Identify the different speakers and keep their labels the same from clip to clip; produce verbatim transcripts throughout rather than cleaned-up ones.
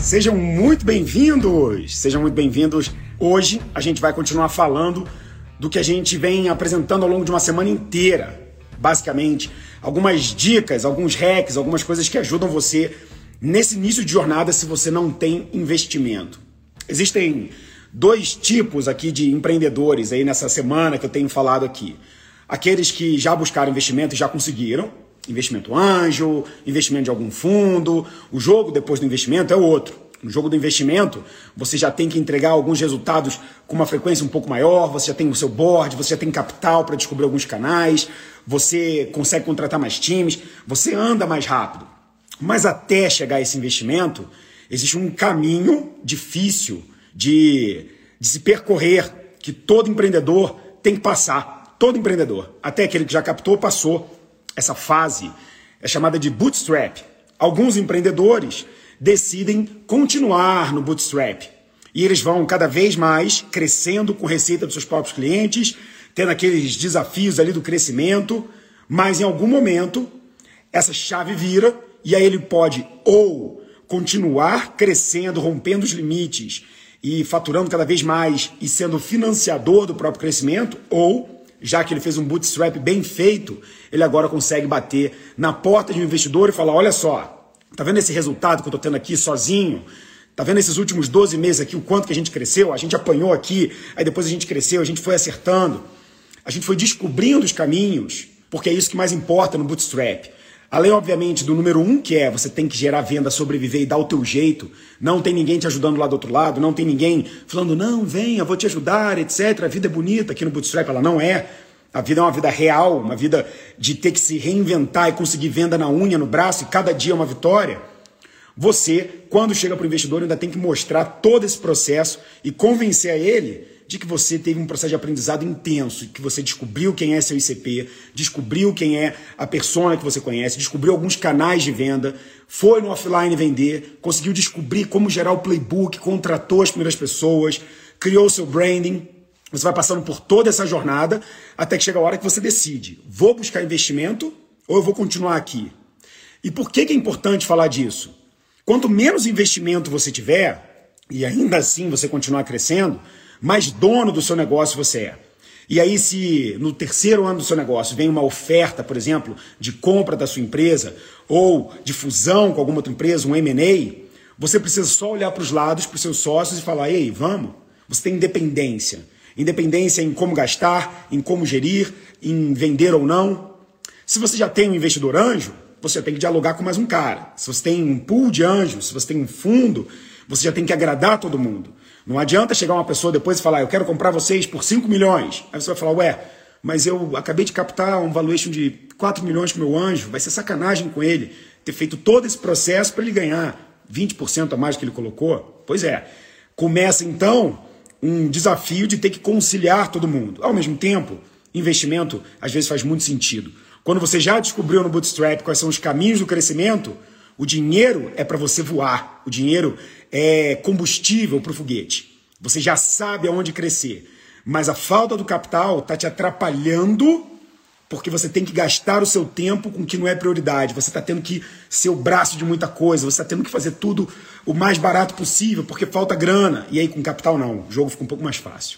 Speaker 1: Sejam muito bem-vindos! Sejam muito bem-vindos. Hoje a gente vai continuar falando do que a gente vem apresentando ao longo de uma semana inteira. Basicamente, algumas dicas, alguns hacks, algumas coisas que ajudam você nesse início de jornada se você não tem investimento. Existem dois tipos aqui de empreendedores aí nessa semana que eu tenho falado aqui. Aqueles que já buscaram investimento e já conseguiram. Investimento anjo, investimento de algum fundo. O jogo depois do investimento é outro. No jogo do investimento, você já tem que entregar alguns resultados com uma frequência um pouco maior, você já tem o seu board, você já tem capital para descobrir alguns canais, você consegue contratar mais times, você anda mais rápido. Mas até chegar a esse investimento, existe um caminho difícil de, de se percorrer, que todo empreendedor tem que passar. Todo empreendedor, até aquele que já captou, passou. Essa fase é chamada de bootstrap. Alguns empreendedores decidem continuar no bootstrap. E eles vão cada vez mais crescendo com receita dos seus próprios clientes, tendo aqueles desafios ali do crescimento, mas em algum momento essa chave vira e aí ele pode ou continuar crescendo, rompendo os limites e faturando cada vez mais e sendo financiador do próprio crescimento, ou já que ele fez um bootstrap bem feito, ele agora consegue bater na porta de um investidor e falar, olha só, tá vendo esse resultado que eu tô tendo aqui sozinho? Tá vendo esses últimos doze meses aqui, o quanto que a gente cresceu? A gente apanhou aqui, aí depois a gente cresceu, a gente foi acertando, a gente foi descobrindo os caminhos, porque é isso que mais importa no bootstrap. Além, obviamente, do número um, que é você tem que gerar venda, sobreviver e dar o teu jeito. Não tem ninguém te ajudando lá do outro lado, não tem ninguém falando, não, venha, vou te ajudar, etcétera. A vida é bonita aqui no bootstrap, ela não é. A vida é uma vida real, uma vida de ter que se reinventar e conseguir venda na unha, no braço, e cada dia é uma vitória. Você, quando chega para o investidor, ainda tem que mostrar todo esse processo e convencer a ele de que você teve um processo de aprendizado intenso, que você descobriu quem é seu I C P, descobriu quem é a persona que você conhece, descobriu alguns canais de venda, foi no offline vender, conseguiu descobrir como gerar o playbook, contratou as primeiras pessoas, criou o seu branding. Você vai passando por toda essa jornada até que chega a hora que você decide, vou buscar investimento ou eu vou continuar aqui? E por que que é importante falar disso? Quanto menos investimento você tiver, e ainda assim você continuar crescendo, mais dono do seu negócio você é. E aí, se no terceiro ano do seu negócio vem uma oferta, por exemplo, de compra da sua empresa ou de fusão com alguma outra empresa, um M and A, você precisa só olhar para os lados, para os seus sócios e falar, ei, vamos? Você tem independência. Independência em como gastar, em como gerir, em vender ou não. Se você já tem um investidor anjo, você tem que dialogar com mais um cara. Se você tem um pool de anjos, se você tem um fundo, você já tem que agradar todo mundo. Não adianta chegar uma pessoa depois e falar, eu quero comprar vocês por cinco milhões. Aí você vai falar, ué, mas eu acabei de captar um valuation de quatro milhões com o meu anjo, vai ser sacanagem com ele ter feito todo esse processo para ele ganhar vinte por cento a mais do que ele colocou. Pois é, começa então um desafio de ter que conciliar todo mundo. Ao mesmo tempo, investimento às vezes faz muito sentido. Quando você já descobriu no bootstrap quais são os caminhos do crescimento, o dinheiro é para você voar. O dinheiro é combustível para o foguete. Você já sabe aonde crescer. Mas a falta do capital está te atrapalhando porque você tem que gastar o seu tempo com o que não é prioridade. Você está tendo que ser o braço de muita coisa. Você está tendo que fazer tudo o mais barato possível porque falta grana. E aí com capital não. O jogo fica um pouco mais fácil.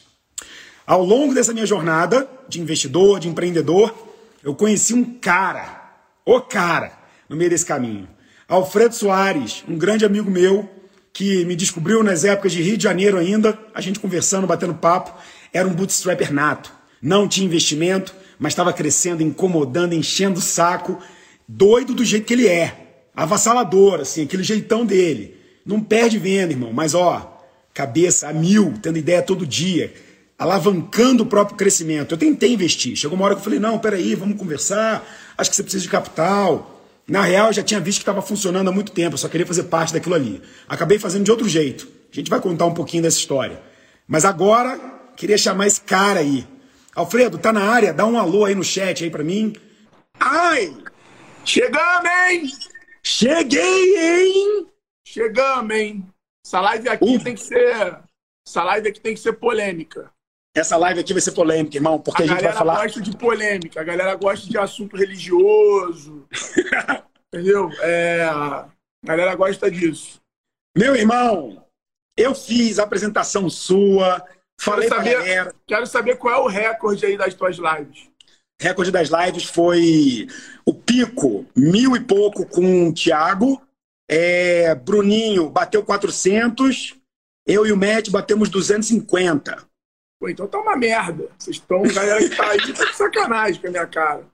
Speaker 1: Ao longo dessa minha jornada de investidor, de empreendedor, eu conheci um cara, o cara, no meio desse caminho. Alfredo Soares, um grande amigo meu, que me descobriu nas épocas de Rio de Janeiro ainda, a gente conversando, batendo papo, era um bootstrapper nato. Não tinha investimento, mas estava crescendo, incomodando, enchendo o saco, doido do jeito que ele é. Avassalador, assim, aquele jeitão dele. Não perde venda, irmão, mas ó, cabeça a mil, tendo ideia todo dia, alavancando o próprio crescimento. Eu tentei investir, chegou uma hora que eu falei, não, peraí, vamos conversar, acho que você precisa de capital. Na real, eu já tinha visto que estava funcionando há muito tempo, eu só queria fazer parte daquilo ali. Acabei fazendo de outro jeito. A gente vai contar um pouquinho dessa história. Mas agora, queria chamar esse cara aí. Alfredo, tá na área? Dá um alô aí no chat aí pra mim.
Speaker 2: Ai! Chegamos, hein?
Speaker 1: Cheguei, hein?
Speaker 2: Chegamos, hein? Essa live aqui
Speaker 1: Uh.
Speaker 2: tem que ser... Essa live aqui tem que ser polêmica.
Speaker 1: Essa live aqui vai ser polêmica, irmão, porque a,
Speaker 2: a
Speaker 1: gente vai falar...
Speaker 2: A galera gosta de polêmica, a galera gosta de assunto religioso, entendeu? É, a galera gosta disso.
Speaker 1: Meu irmão, eu fiz a apresentação sua,
Speaker 2: Quero
Speaker 1: falei pra
Speaker 2: saber,
Speaker 1: galera.
Speaker 2: quero saber qual é o recorde aí das tuas lives.
Speaker 1: Recorde das lives foi o pico, mil e pouco com o Thiago. É, Bruninho bateu quatrocentos. Eu e o Matt batemos duzentos e cinquenta.
Speaker 2: Pô, então tá uma merda. Vocês estão, galera que tá aí, tá de sacanagem com a minha cara.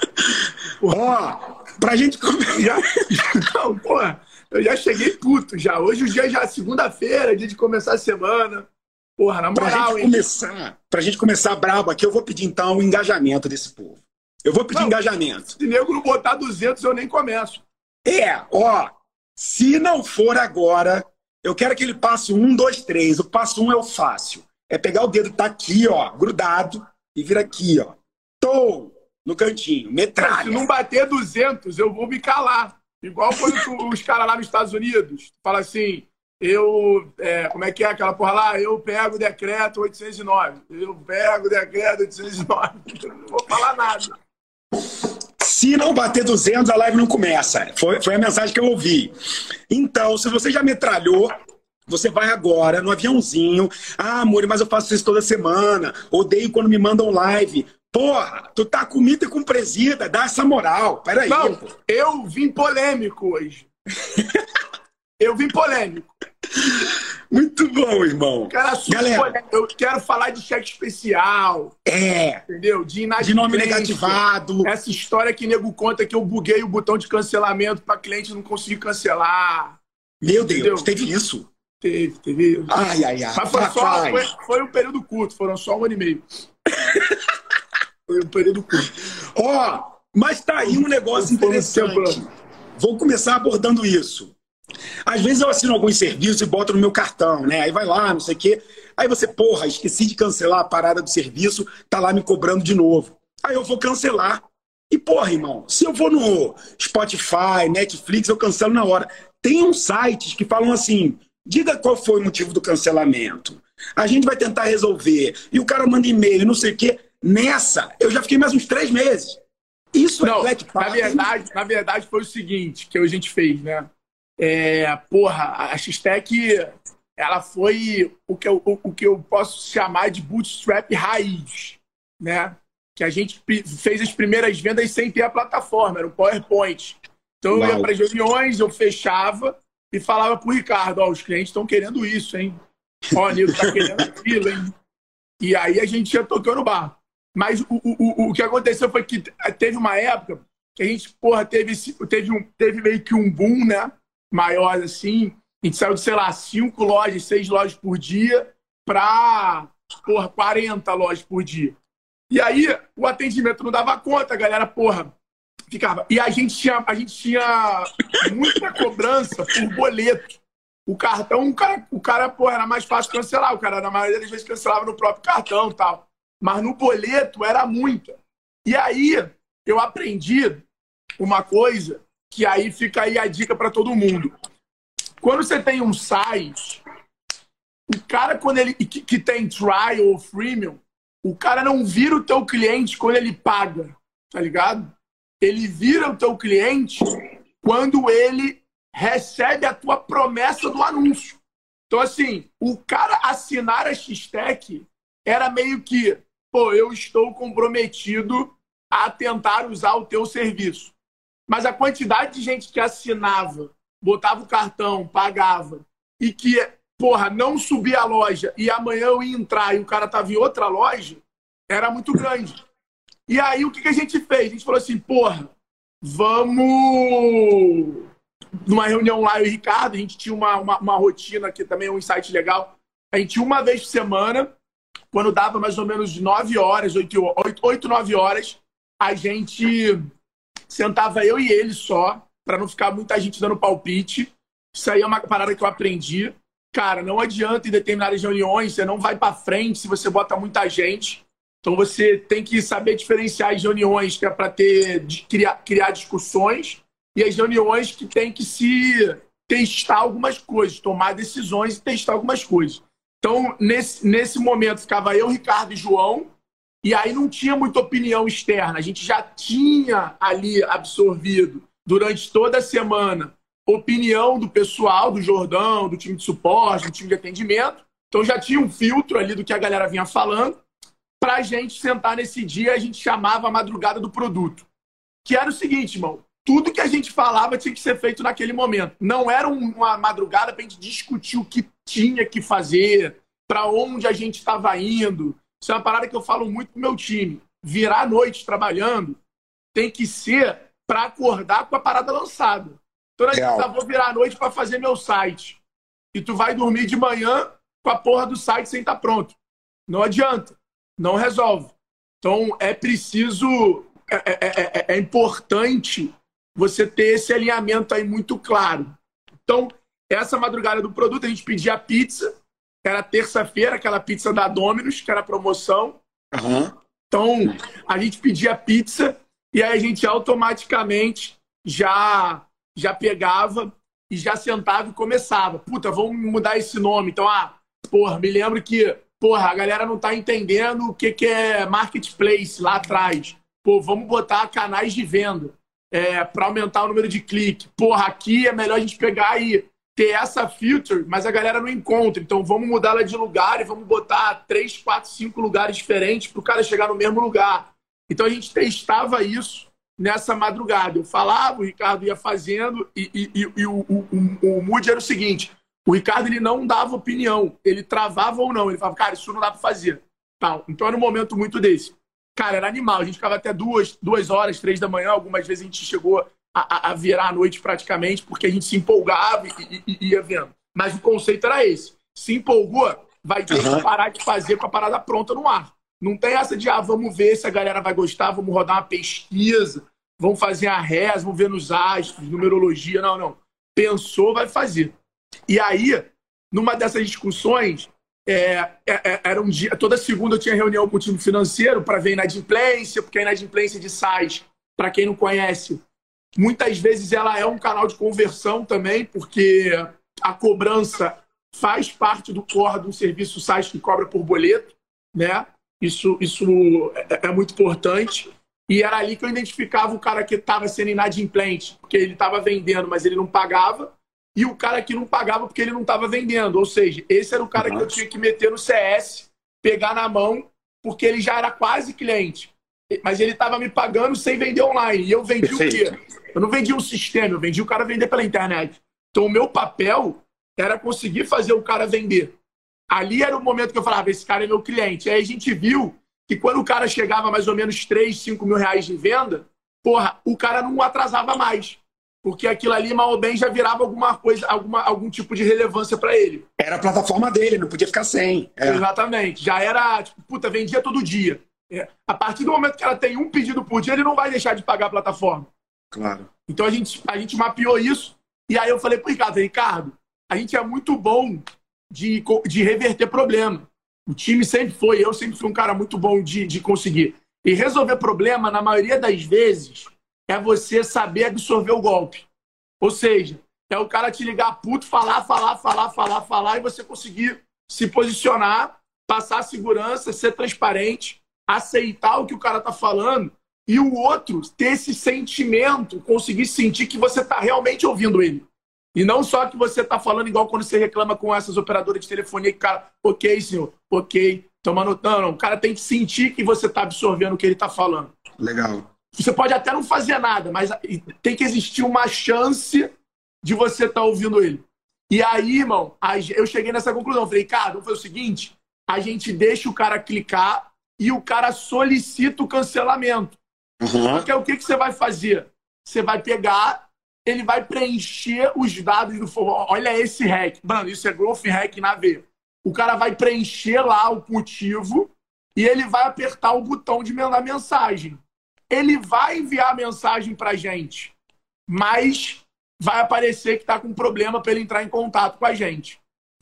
Speaker 1: Ó, pra gente começar.
Speaker 2: Já, não, porra, eu já cheguei puto já. Hoje o dia já é segunda-feira, dia de começar a semana. Porra, na
Speaker 1: Pra
Speaker 2: moral,
Speaker 1: gente
Speaker 2: hein?
Speaker 1: começar, pra gente começar brabo aqui, eu vou pedir então o engajamento desse povo. Eu vou pedir
Speaker 2: Não.
Speaker 1: engajamento.
Speaker 2: Se nego não botar duzentos, eu nem começo.
Speaker 1: É, ó, se não for agora, eu quero que ele passe um, dois, três. O passo um é o fácil. É pegar o dedo que tá aqui, ó, grudado, e vir aqui, ó. Tô no cantinho,
Speaker 2: Se
Speaker 1: metralha.
Speaker 2: não bater duzentos, eu vou me calar. Igual quando tu- os caras lá nos Estados Unidos falam assim, eu, é, como é que é aquela porra lá? Eu pego o decreto oitocentos e nove. Eu pego o decreto oitocentos e nove. Eu não vou falar nada.
Speaker 1: Se não bater duzentos, a live não começa. Foi, foi a mensagem que eu ouvi. Então, se você já metralhou, você vai agora no aviãozinho. Ah, amor, mas eu faço isso toda semana. Odeio quando me mandam live. Porra, tu tá comigo e com presida. Dá essa moral. Peraí,
Speaker 2: Não,
Speaker 1: pô.
Speaker 2: eu vim polêmico hoje. Eu vim polêmico.
Speaker 1: Muito bom, irmão.
Speaker 2: Quero assunto
Speaker 1: Galera.
Speaker 2: polêmico. Eu quero falar de cheque especial,
Speaker 1: É,
Speaker 2: entendeu? De inadimplência.
Speaker 1: de nome negativado.
Speaker 2: Essa história que nego conta que eu buguei o botão de cancelamento para cliente não conseguir cancelar.
Speaker 1: Meu Deus,
Speaker 2: Entendeu?
Speaker 1: teve isso?
Speaker 2: Teve, teve.
Speaker 1: Ai, ai, ai.
Speaker 2: Mas foi, só,
Speaker 1: Rapaz.
Speaker 2: foi, foi um período curto, foram só um ano e meio. Foi um período curto.
Speaker 1: Ó, mas tá aí um negócio
Speaker 2: Foi um
Speaker 1: interessante.
Speaker 2: tempo.
Speaker 1: Vou começar abordando isso. Às vezes eu assino alguns serviços e boto no meu cartão, né? Aí vai lá, não sei o quê. Aí você, porra, esqueci de cancelar a parada do serviço, tá lá me cobrando de novo. Aí eu vou cancelar. E, porra, irmão, se eu vou no Spotify, Netflix, eu cancelo na hora. Tem uns sites que falam assim, diga qual foi o motivo do cancelamento. A gente vai tentar resolver. E o cara manda e-mail, não sei o quê. Nessa, eu já fiquei mais uns três meses. Isso
Speaker 2: Não,
Speaker 1: é Black
Speaker 2: na
Speaker 1: Friday.
Speaker 2: verdade, na verdade foi o seguinte que a gente fez, né? É, porra, a X-Tech, ela foi o que, eu, o, o que eu posso chamar de bootstrap raiz, né? Que a gente fez as primeiras vendas sem ter a plataforma, era o PowerPoint. Então eu ia
Speaker 1: Uau.
Speaker 2: para as reuniões, eu fechava e falava pro Ricardo, ó, os clientes estão querendo isso, hein? Ó, o nego tá querendo aquilo, hein? E aí a gente ia tocando o barco. Mas o, o, o, o que aconteceu foi que teve uma época que a gente, porra, teve, esse- teve, um, teve meio que um boom, né? Maior assim. A gente saiu de, sei lá, cinco lojas, seis lojas por dia para, porra, quarenta lojas por dia. E aí o atendimento não dava conta, a galera, porra, ficava. E a gente tinha, a gente tinha muita cobrança por boleto. O cartão, o cara, o cara, porra, era mais fácil cancelar. O cara, na maioria das vezes, cancelava no próprio cartão e tal. Mas no boleto era muita. E aí eu aprendi uma coisa que aí fica aí a dica para todo mundo. Quando você tem um site, o cara, quando ele que, que tem trial ou freemium, o cara não vira o teu cliente quando ele paga, tá ligado? Ele vira o teu cliente quando ele recebe a tua promessa do anúncio. Então, assim, o cara assinar a X-Tech era meio que, pô, eu estou comprometido a tentar usar o teu serviço. Mas a quantidade de gente que assinava, botava o cartão, pagava, e que, porra, não subia a loja e amanhã eu ia entrar e o cara tava em outra loja, era muito grande. E aí o que, que a gente fez? A gente falou assim, porra, vamos... Numa reunião lá, eu e o Ricardo, a gente tinha uma, uma, uma rotina, que também é um insight legal. A gente uma vez por semana, quando dava mais ou menos nove horas, oito, nove horas, a gente sentava eu e ele só, para não ficar muita gente dando palpite. Isso aí é uma parada que eu aprendi. Cara, não adianta em determinadas reuniões, você não vai para frente se você bota muita gente. Então você tem que saber diferenciar as reuniões que é para ter, de criar, criar discussões e as reuniões que tem que se testar algumas coisas, tomar decisões e testar algumas coisas. Então, nesse, nesse momento, ficava eu, Ricardo e João, e aí não tinha muita opinião externa. A gente já tinha ali absorvido, durante toda a semana, opinião do pessoal, do Jordão, do time de suporte, do time de atendimento. Então já tinha um filtro ali do que a galera vinha falando. Pra gente sentar nesse dia, a gente chamava a madrugada do produto. Que era o seguinte, irmão. Tudo que a gente falava tinha que ser feito naquele momento. Não era uma madrugada pra gente discutir o que tinha que fazer, pra onde a gente estava indo. Isso é uma parada que eu falo muito pro meu time. Virar a noite trabalhando tem que ser pra acordar com a parada lançada. Então, a gente vou virar a noite pra fazer meu site. E tu vai dormir de manhã com a porra do site sem estar pronto. Não adianta. Não resolve. Então, é preciso... É, é, é, é importante você ter esse alinhamento aí muito claro. Então, essa madrugada do produto, a gente pedia pizza. Era terça-feira, aquela pizza da Domino's, que era promoção.
Speaker 1: Uhum.
Speaker 2: Então, a gente pedia pizza e aí a gente automaticamente já, já pegava e já sentava e começava. Puta, vamos mudar esse nome. Então, ah, porra, me lembro que porra, a galera não tá entendendo o que, que é marketplace lá atrás. Pô, vamos botar canais de venda é, para aumentar o número de cliques. Porra, aqui é melhor a gente pegar e ter essa feature, mas a galera não encontra. Então vamos mudar ela de lugar e vamos botar três, quatro, cinco lugares diferentes para o cara chegar no mesmo lugar. Então a gente testava isso nessa madrugada. Eu falava, o Ricardo ia fazendo e, e, e, e o, o, o, o mood era o seguinte: o Ricardo ele não dava opinião, ele travava ou não. Ele falava, cara, isso não dá para fazer. Tal. Então era um momento muito desse. Cara, era animal. A gente ficava até duas, duas horas, três da manhã. Algumas vezes a gente chegou a, a, a virar a noite praticamente, porque a gente se empolgava e, e, e ia vendo. Mas o conceito era esse. Se empolgou, vai ter que parar de fazer com a parada pronta no ar. Não tem essa de, ah, vamos ver se a galera vai gostar, vamos rodar uma pesquisa, vamos fazer a reza, vamos ver nos astros, numerologia. Não, não. Pensou, vai fazer. E aí, numa dessas discussões, é, é, era um dia, toda segunda eu tinha reunião com o time financeiro para ver inadimplência, porque a inadimplência de S A S, para quem não conhece, muitas vezes ela é um canal de conversão também, porque a cobrança faz parte do core de um serviço S A S que cobra por boleto, né? Isso, isso é, é muito importante. E era ali que eu identificava o cara que estava sendo inadimplente, porque ele estava vendendo, mas ele não pagava, e o cara que não pagava porque ele não estava vendendo. Ou seja, esse era o cara que eu tinha que meter no C S, pegar na mão, porque ele já era quase cliente. Mas ele estava me pagando sem vender online. E eu vendi Perfeito. O quê? Eu não vendi um sistema, eu vendi o cara vender pela internet. Então o meu papel era conseguir fazer o cara vender. Ali era o momento que eu falava, esse cara é meu cliente. Aí a gente viu que quando o cara chegava a mais ou menos três, cinco mil reais de venda, porra, o cara não atrasava mais. Porque aquilo ali, mal ou bem, já virava alguma coisa, alguma, algum tipo de relevância para ele.
Speaker 1: Era a plataforma dele, não podia ficar sem. É.
Speaker 2: Exatamente. Já era, tipo, puta, vendia todo dia. É. A partir do momento que ela tem um pedido por dia, ele não vai deixar de pagar a plataforma.
Speaker 1: Claro.
Speaker 2: Então a gente, a gente mapeou isso. E aí eu falei pro Ricardo, Ricardo, a gente é muito bom de, de reverter problema. O time sempre foi, eu sempre fui um cara muito bom de, de conseguir. E resolver problema, na maioria das vezes, é você saber absorver o golpe. Ou seja, é o cara te ligar puto, falar, falar, falar, falar, falar, e você conseguir se posicionar, passar segurança, ser transparente, aceitar o que o cara tá falando, e o outro ter esse sentimento, conseguir sentir que você tá realmente ouvindo ele. E não só que você tá falando igual quando você reclama com essas operadoras de telefonia, que o cara, ok, senhor, ok, tomando... Não, não, o cara tem que sentir que você tá absorvendo o que ele tá falando.
Speaker 1: Legal.
Speaker 2: Você pode até não fazer nada, mas tem que existir uma chance de você estar ouvindo ele. E aí, irmão, eu cheguei nessa conclusão. Falei, cara, vamos fazer o seguinte, a gente deixa o cara clicar e o cara solicita o cancelamento.
Speaker 1: Uhum.
Speaker 2: Porque o que, que você vai fazer? Você vai pegar, ele vai preencher os dados do... Olha esse hack. Mano, isso é growth hack na veia. O cara vai preencher lá o motivo e ele vai apertar o botão de mandar mensagem. Ele vai enviar a mensagem pra gente, mas vai aparecer que tá com problema para ele entrar em contato com a gente.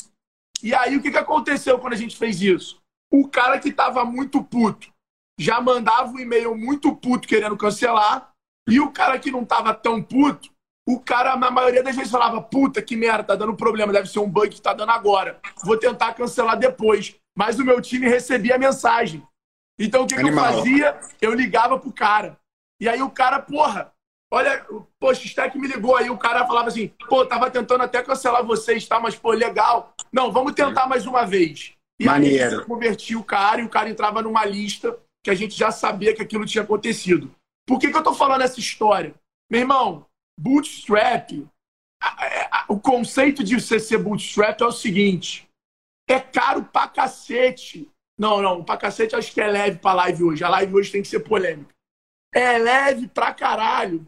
Speaker 2: E aí, o que, que aconteceu quando a gente fez isso? O cara que tava muito puto já mandava um e-mail muito puto querendo cancelar, e o cara que não tava tão puto, o cara, na maioria das vezes, falava, puta, que merda, tá dando problema, deve ser um bug que tá dando agora. Vou tentar cancelar depois. Mas o meu time recebia a mensagem. Então, o que, que eu fazia? Eu ligava pro cara. E aí o cara, porra, Olha, poxa, o Stack me ligou aí, o cara falava assim, pô, tava tentando até cancelar vocês, tá? Mas, pô, legal. Não, vamos tentar mais uma vez. E
Speaker 1: Maneiro.
Speaker 2: aí eu converti o cara e o cara entrava numa lista que a gente já sabia que aquilo tinha acontecido. Por que que eu tô falando essa história? Meu irmão, bootstrap, o conceito de você ser bootstrap é o seguinte, é caro pra cacete. Não, não, pra cacete acho que é leve pra live hoje. A live hoje tem que ser polêmica. É leve pra caralho.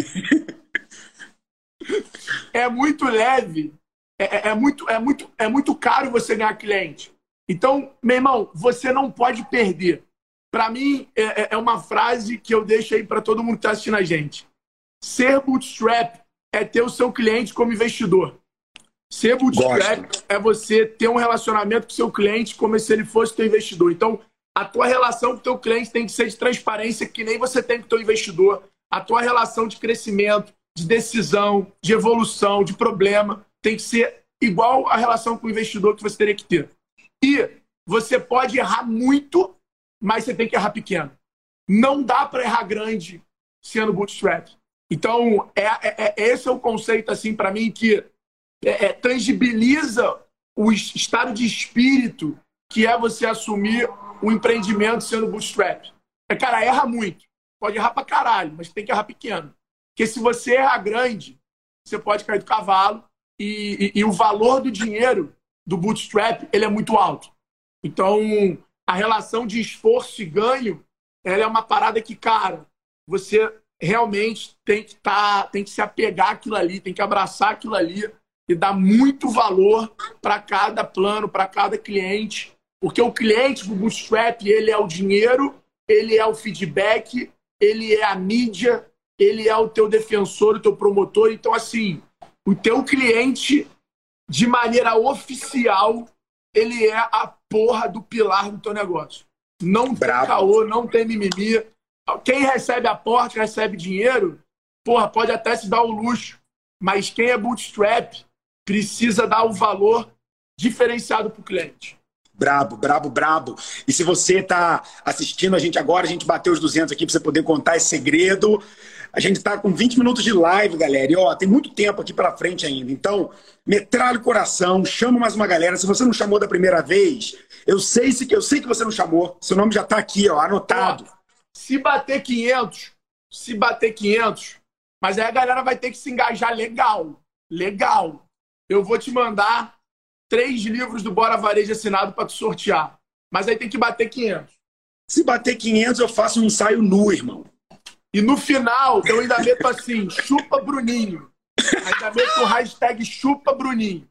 Speaker 2: É muito leve. É, é, muito, é, muito, é muito caro você ganhar cliente. Então, meu irmão, você não pode perder. Para mim, é, é uma frase que eu deixo aí para todo mundo que está assistindo a gente. Ser bootstrap é ter o seu cliente como investidor. Ser bootstrap Gosto. é você ter um relacionamento com o seu cliente como se ele fosse teu investidor. Então, a tua relação com o teu cliente tem que ser de transparência, que nem você tem com o teu investidor. A tua relação de crescimento, de decisão, de evolução, de problema, tem que ser igual a relação com o investidor que você teria que ter. E você pode errar muito, mas você tem que errar pequeno. Não dá para errar grande sendo bootstrap. Então, é, é, é, esse é o conceito, assim, para mim, que é, é, tangibiliza o estado de espírito que é você assumir o empreendimento sendo bootstrap. É, cara, erra muito. Pode errar pra caralho, mas tem que errar pequeno. Porque se você errar grande, você pode cair do cavalo e, e, e o valor do dinheiro do bootstrap, ele é muito alto. Então, a relação de esforço e ganho, ela é uma parada que, cara, você realmente tem que, tá, tem que se apegar àquilo ali, tem que abraçar aquilo ali e dar muito valor para cada plano, para cada cliente. Porque o cliente do bootstrap, ele é o dinheiro, ele é o feedback, ele é a mídia, ele é o teu defensor, o teu promotor. Então, assim, o teu cliente, de maneira oficial, ele é a porra do pilar do teu negócio. Não tem Bravo. caô, não tem mimimi. Quem recebe aporte, recebe dinheiro, porra, pode até se dar o luxo. Mas quem é bootstrap precisa dar o valor diferenciado para o cliente.
Speaker 1: Brabo, brabo, brabo. E se você está assistindo a gente agora, a gente bateu os duzentos aqui para você poder contar esse segredo. A gente está com vinte minutos de live, galera. E ó, tem muito tempo aqui pela frente ainda. Então, metralha o coração, chama mais uma galera. Se você não chamou da primeira vez, eu sei, eu sei que você não chamou. Seu nome já está aqui, ó, anotado.
Speaker 2: Ó, se bater quinhentos, se bater quinhentos, mas aí a galera vai ter que se engajar legal. Legal. Eu vou te mandar três livros do Bora Varejo assinado para tu sortear. Mas aí tem que bater quinhentos.
Speaker 1: Se bater quinhentos, eu faço um ensaio nu, irmão.
Speaker 2: E no final, eu ainda meto assim, chupa Bruninho. Ainda meto o hashtag chupa Bruninho.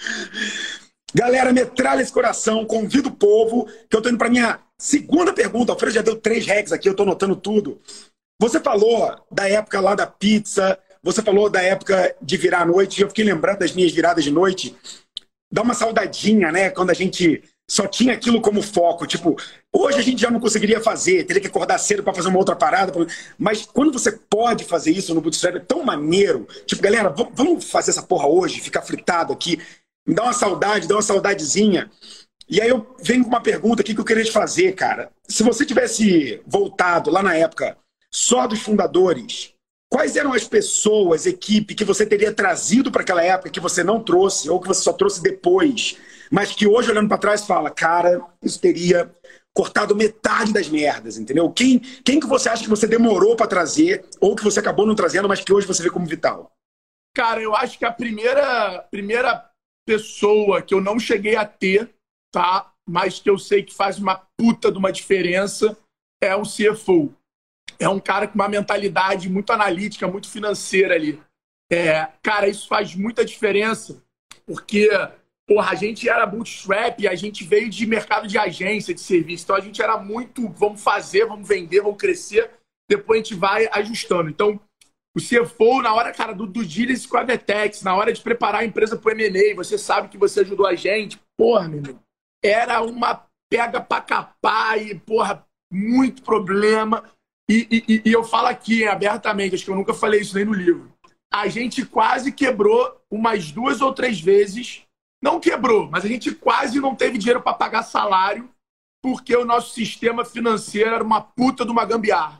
Speaker 1: Galera, metralha esse coração, convido o povo, que eu tô indo pra minha segunda pergunta. O Alfredo já deu três regs aqui, eu tô anotando tudo. Você falou da época lá da pizza, você falou da época de virar à noite, eu fiquei lembrando das minhas viradas de noite. Dá uma saudadinha, né? Quando a gente só tinha aquilo como foco. Tipo, hoje a gente já não conseguiria fazer, teria que acordar cedo para fazer uma outra parada. Mas quando você pode fazer isso no Bootstrap, é tão maneiro. Tipo, galera, vamos fazer essa porra hoje, ficar fritado aqui. Me dá uma saudade, dá uma saudadezinha. E aí eu venho com uma pergunta aqui que eu queria te fazer, cara. Se você tivesse voltado lá na época só dos fundadores, quais eram as pessoas, equipe, que você teria trazido para aquela época que você não trouxe, ou que você só trouxe depois, mas que hoje, olhando para trás, fala, cara, isso teria cortado metade das merdas, entendeu? Quem, quem que você acha que você demorou para trazer, ou que você acabou não trazendo, mas que hoje você vê como vital?
Speaker 2: Cara, eu acho que a primeira, primeira pessoa que eu não cheguei a ter, tá? Mas que eu sei que faz uma puta de uma diferença é o C F O. É um cara com uma mentalidade muito analítica, muito financeira ali. É, cara, isso faz muita diferença, porque porra, a gente era bootstrap, a gente veio de mercado de agência, de serviço, então a gente era muito, vamos fazer, vamos vender, vamos crescer, depois a gente vai ajustando. Então, o C F O, na hora, cara, do, do diligence com a Vetex, na hora de preparar a empresa para o M and A, você sabe que você ajudou a gente, porra, meu irmão, era uma pega pra capar e, porra, muito problema. E, e, e eu falo aqui abertamente, acho que eu nunca falei isso nem no livro. A gente quase quebrou umas duas ou três vezes. Não quebrou, mas a gente quase não teve dinheiro para pagar salário porque o nosso sistema financeiro era uma puta de uma gambiarra.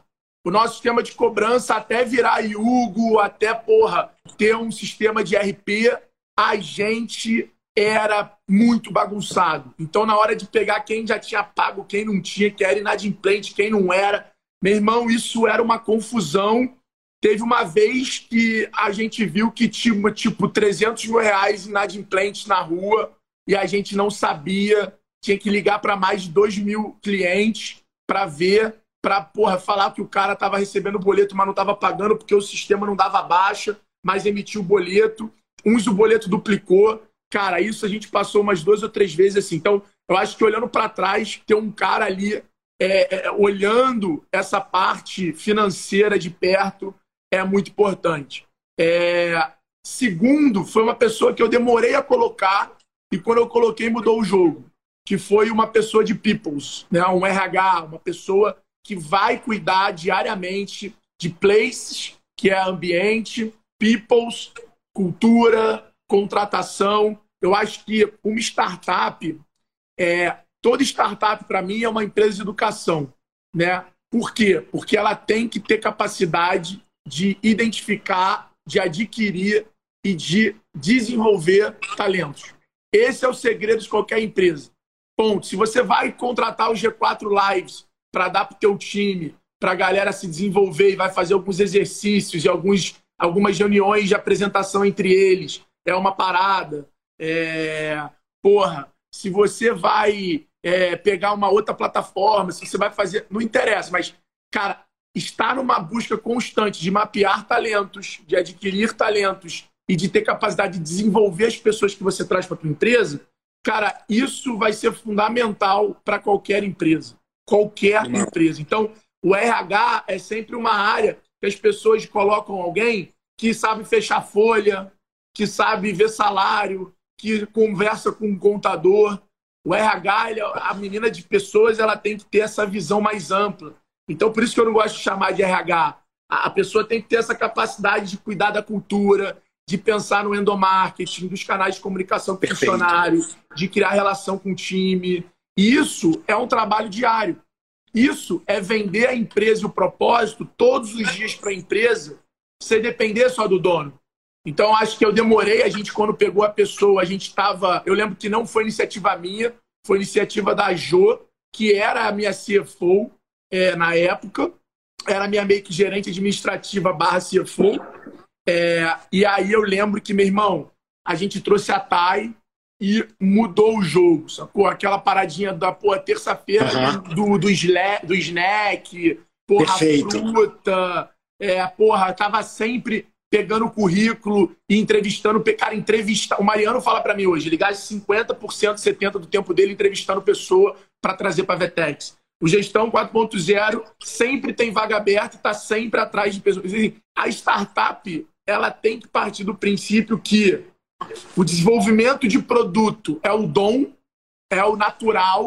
Speaker 2: o nosso sistema de cobrança, até virar Yugo, até, porra, ter um sistema de R P, a gente era muito bagunçado. Então, na hora de pegar quem já tinha pago, quem não tinha, quem era inadimplente, quem não era, meu irmão, isso era uma confusão. Teve uma vez que a gente viu que tinha, tipo, trezentos mil reais inadimplentes na rua e a gente não sabia, tinha que ligar para mais de dois mil clientes para ver, para, porra, falar que o cara estava recebendo o boleto, mas não estava pagando porque o sistema não dava baixa, mas emitiu o boleto. Uns o boleto duplicou. Cara, isso a gente passou umas duas ou três vezes assim. Então, eu acho que olhando para trás, ter um cara ali é, é, olhando essa parte financeira de perto é muito importante. É, segundo, foi uma pessoa que eu demorei a colocar e quando eu coloquei mudou o jogo, que foi uma pessoa de peoples, né? Um R H, uma pessoa que vai cuidar diariamente de places, que é ambiente, peoples, cultura, contratação. Eu acho que uma startup, é, toda startup para mim é uma empresa de educação, né? Por quê? Porque ela tem que ter capacidade de identificar, de adquirir e de desenvolver talentos. Esse é o segredo de qualquer empresa. Ponto. Se você vai contratar o G quatro Lives para dar para o teu time, para a galera se desenvolver e vai fazer alguns exercícios e alguns, algumas reuniões de apresentação entre eles, é uma parada. É... Porra, se você vai é, pegar uma outra plataforma, se você vai fazer... Não interessa, mas, cara, estar numa busca constante de mapear talentos, de adquirir talentos e de ter capacidade de desenvolver as pessoas que você traz para a tua empresa, cara, isso vai ser fundamental para qualquer empresa. Qualquer Não. empresa. Então, o R H é sempre uma área que as pessoas colocam alguém que sabe fechar folha, que sabe ver salário, que conversa com um contador. O R H, ele, a menina de pessoas, ela tem que ter essa visão mais ampla. Então, por isso que eu não gosto de chamar de R H. A pessoa tem que ter essa capacidade de cuidar da cultura, de pensar no endomarketing, dos canais de comunicação com o funcionário, de criar relação com o time. E isso é um trabalho diário. Isso é vender a empresa e o propósito todos os dias para a empresa, sem depender só do dono. Então, acho que eu demorei. A gente, quando pegou a pessoa, a gente estava... Eu lembro que não foi iniciativa minha, foi iniciativa da Jo, que era a minha C F O é, na época. Era a minha meio que gerente administrativa barra C F O. É, e aí eu lembro que, meu irmão, a gente trouxe a Thay e mudou o jogo, sacou? Aquela paradinha da, pô, terça-feira uhum. do, do, sla, do snack, porra, Perfeito. fruta, é, porra, tava sempre pegando o currículo e entrevistando, cara, entrevistar. O Mariano fala pra mim hoje, ele gasta cinquenta por cento, setenta por cento do tempo dele entrevistando pessoa para trazer pra Vetex. O Gestão quatro ponto zero sempre tem vaga aberta e tá sempre atrás de pessoas. A startup, ela tem que partir do princípio que o desenvolvimento de produto é o dom, é o natural,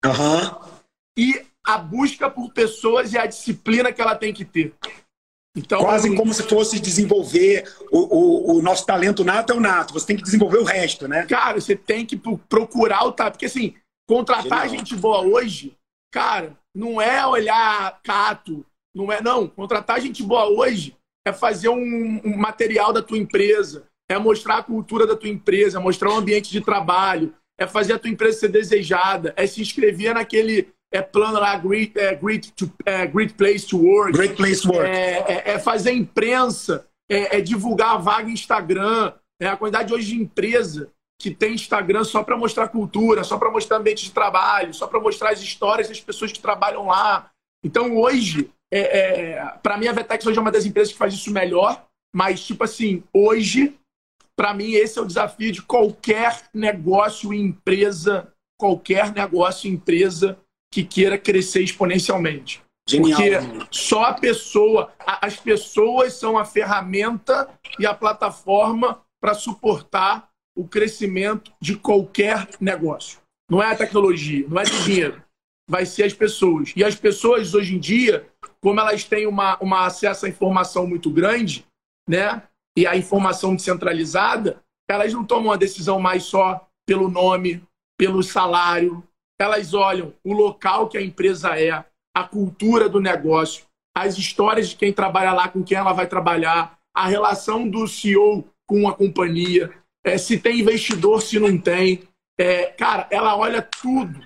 Speaker 1: uhum.
Speaker 2: e a busca por pessoas é a disciplina que ela tem que ter. Então,
Speaker 1: Quase como se fosse desenvolver o, o, o nosso talento nato é o nato. Você tem que desenvolver o resto, né?
Speaker 2: Cara, você tem que procurar o talento. Porque, assim, contratar Genial. gente boa hoje, cara, não é olhar cato, não é, não. Contratar gente boa hoje é fazer um, um material da tua empresa, é mostrar a cultura da tua empresa, é mostrar um ambiente de trabalho, é fazer a tua empresa ser desejada, é se inscrever naquele é, plano lá, Great, é, great, to, é, great Place to Work.
Speaker 1: Great Place to Work.
Speaker 2: É, é, é fazer imprensa, é, é divulgar a vaga em Instagram. É a quantidade hoje de empresa que tem Instagram só para mostrar cultura, só para mostrar ambiente de trabalho, só para mostrar as histórias das pessoas que trabalham lá. Então, hoje, é, é, para mim, a Vetex hoje é uma das empresas que faz isso melhor, mas, tipo assim, hoje, para mim, esse é o desafio de qualquer negócio e empresa, qualquer negócio e empresa que queira crescer exponencialmente.
Speaker 1: Genial.
Speaker 2: Porque só a pessoa, as pessoas são a ferramenta e a plataforma para suportar o crescimento de qualquer negócio. Não é a tecnologia, não é o dinheiro. Vai ser as pessoas. E as pessoas, hoje em dia, como elas têm uma, uma acesso à informação muito grande, né? E a informação descentralizada, elas não tomam a decisão mais só pelo nome, pelo salário. Elas olham o local que a empresa é, a cultura do negócio, as histórias de quem trabalha lá, com quem ela vai trabalhar, a relação do C E O com a companhia, é, se tem investidor, se não tem. É, cara, ela olha tudo.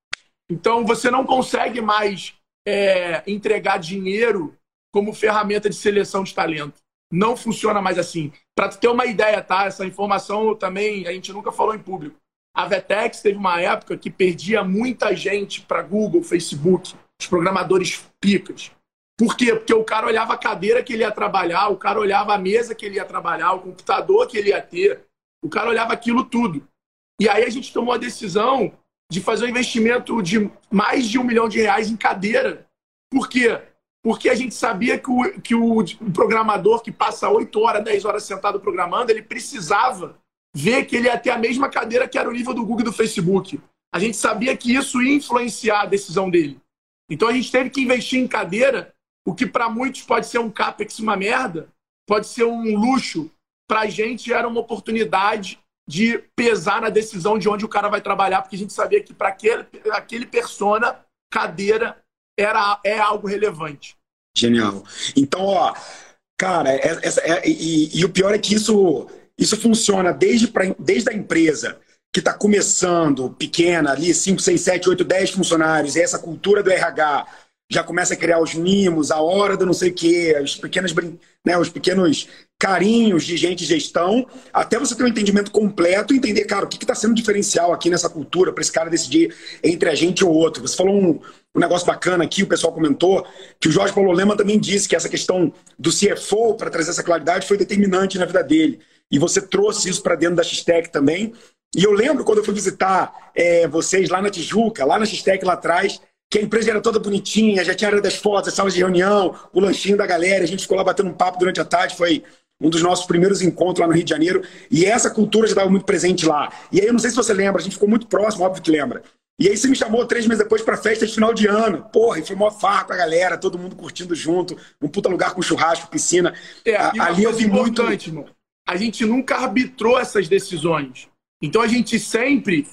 Speaker 2: Então, você não consegue mais é, entregar dinheiro como ferramenta de seleção de talento. Não funciona mais assim. Para ter uma ideia, tá? Essa informação também a gente nunca falou em público. A Vetex teve uma época que perdia muita gente para Google, Facebook, os programadores picas. Por quê? Porque o cara olhava a cadeira que ele ia trabalhar, o cara olhava a mesa que ele ia trabalhar, o computador que ele ia ter, o cara olhava aquilo tudo. E aí a gente tomou a decisão de fazer um investimento de mais de um milhão de reais em cadeira. Por quê? Porque a gente sabia que o, que o, o programador que passa oito horas, dez horas sentado programando, ele precisava ver que ele ia ter a mesma cadeira que era o nível do Google e do Facebook. A gente sabia que isso ia influenciar a decisão dele. Então a gente teve que investir em cadeira, o que para muitos pode ser um capex, uma merda, pode ser um luxo. Para a gente era uma oportunidade de pesar na decisão de onde o cara vai trabalhar, porque a gente sabia que para aquele, aquele persona, cadeira era, é algo relevante.
Speaker 1: Genial. Então, ó, cara, essa, é, e, e o pior é que isso, isso funciona desde, pra, desde a empresa que está começando, pequena, ali, cinco, seis, sete, oito, dez funcionários, e essa cultura do R H já começa a criar os mimos, a hora do não sei o quê, os pequenos, né, os pequenos carinhos de gente de gestão, até você ter um entendimento completo e entender, cara, o que está sendo diferencial aqui nessa cultura para esse cara decidir entre a gente ou outro. Você falou um, um negócio bacana aqui, o pessoal comentou, que o Jorge Paulo Lemann também disse que essa questão do C F O para trazer essa claridade foi determinante na vida dele. E você trouxe isso para dentro da X-Tech também. E eu lembro quando eu fui visitar é, vocês lá na Tijuca, lá na X-Tech lá atrás, que a empresa era toda bonitinha, já tinha a área das fotos, as salas de reunião, o lanchinho da galera, a gente ficou lá batendo um papo durante a tarde, foi um dos nossos primeiros encontros lá no Rio de Janeiro, e essa cultura já estava muito presente lá. E aí eu não sei se você lembra, a gente ficou muito próximo, óbvio que lembra. E aí você me chamou três meses depois para festa de final de ano, porra, e foi mó farra com a galera, todo mundo curtindo junto, um puta lugar com churrasco, piscina.
Speaker 2: É,
Speaker 1: ali eu vi muito...
Speaker 2: Irmão, a gente nunca arbitrou essas decisões. Então a gente sempre...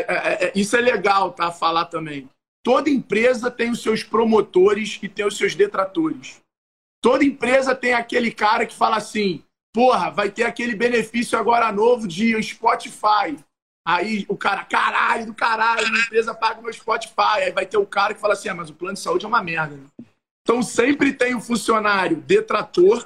Speaker 2: Isso é legal, tá? Falar também. Toda empresa tem os seus promotores e tem os seus detratores. Toda empresa tem aquele cara que fala assim, porra, vai ter aquele benefício agora novo de Spotify. Aí o cara, caralho, do caralho, a empresa paga o meu Spotify. Aí vai ter o cara que fala assim, ah, mas o plano de saúde é uma merda. Né? Então sempre tem o funcionário detrator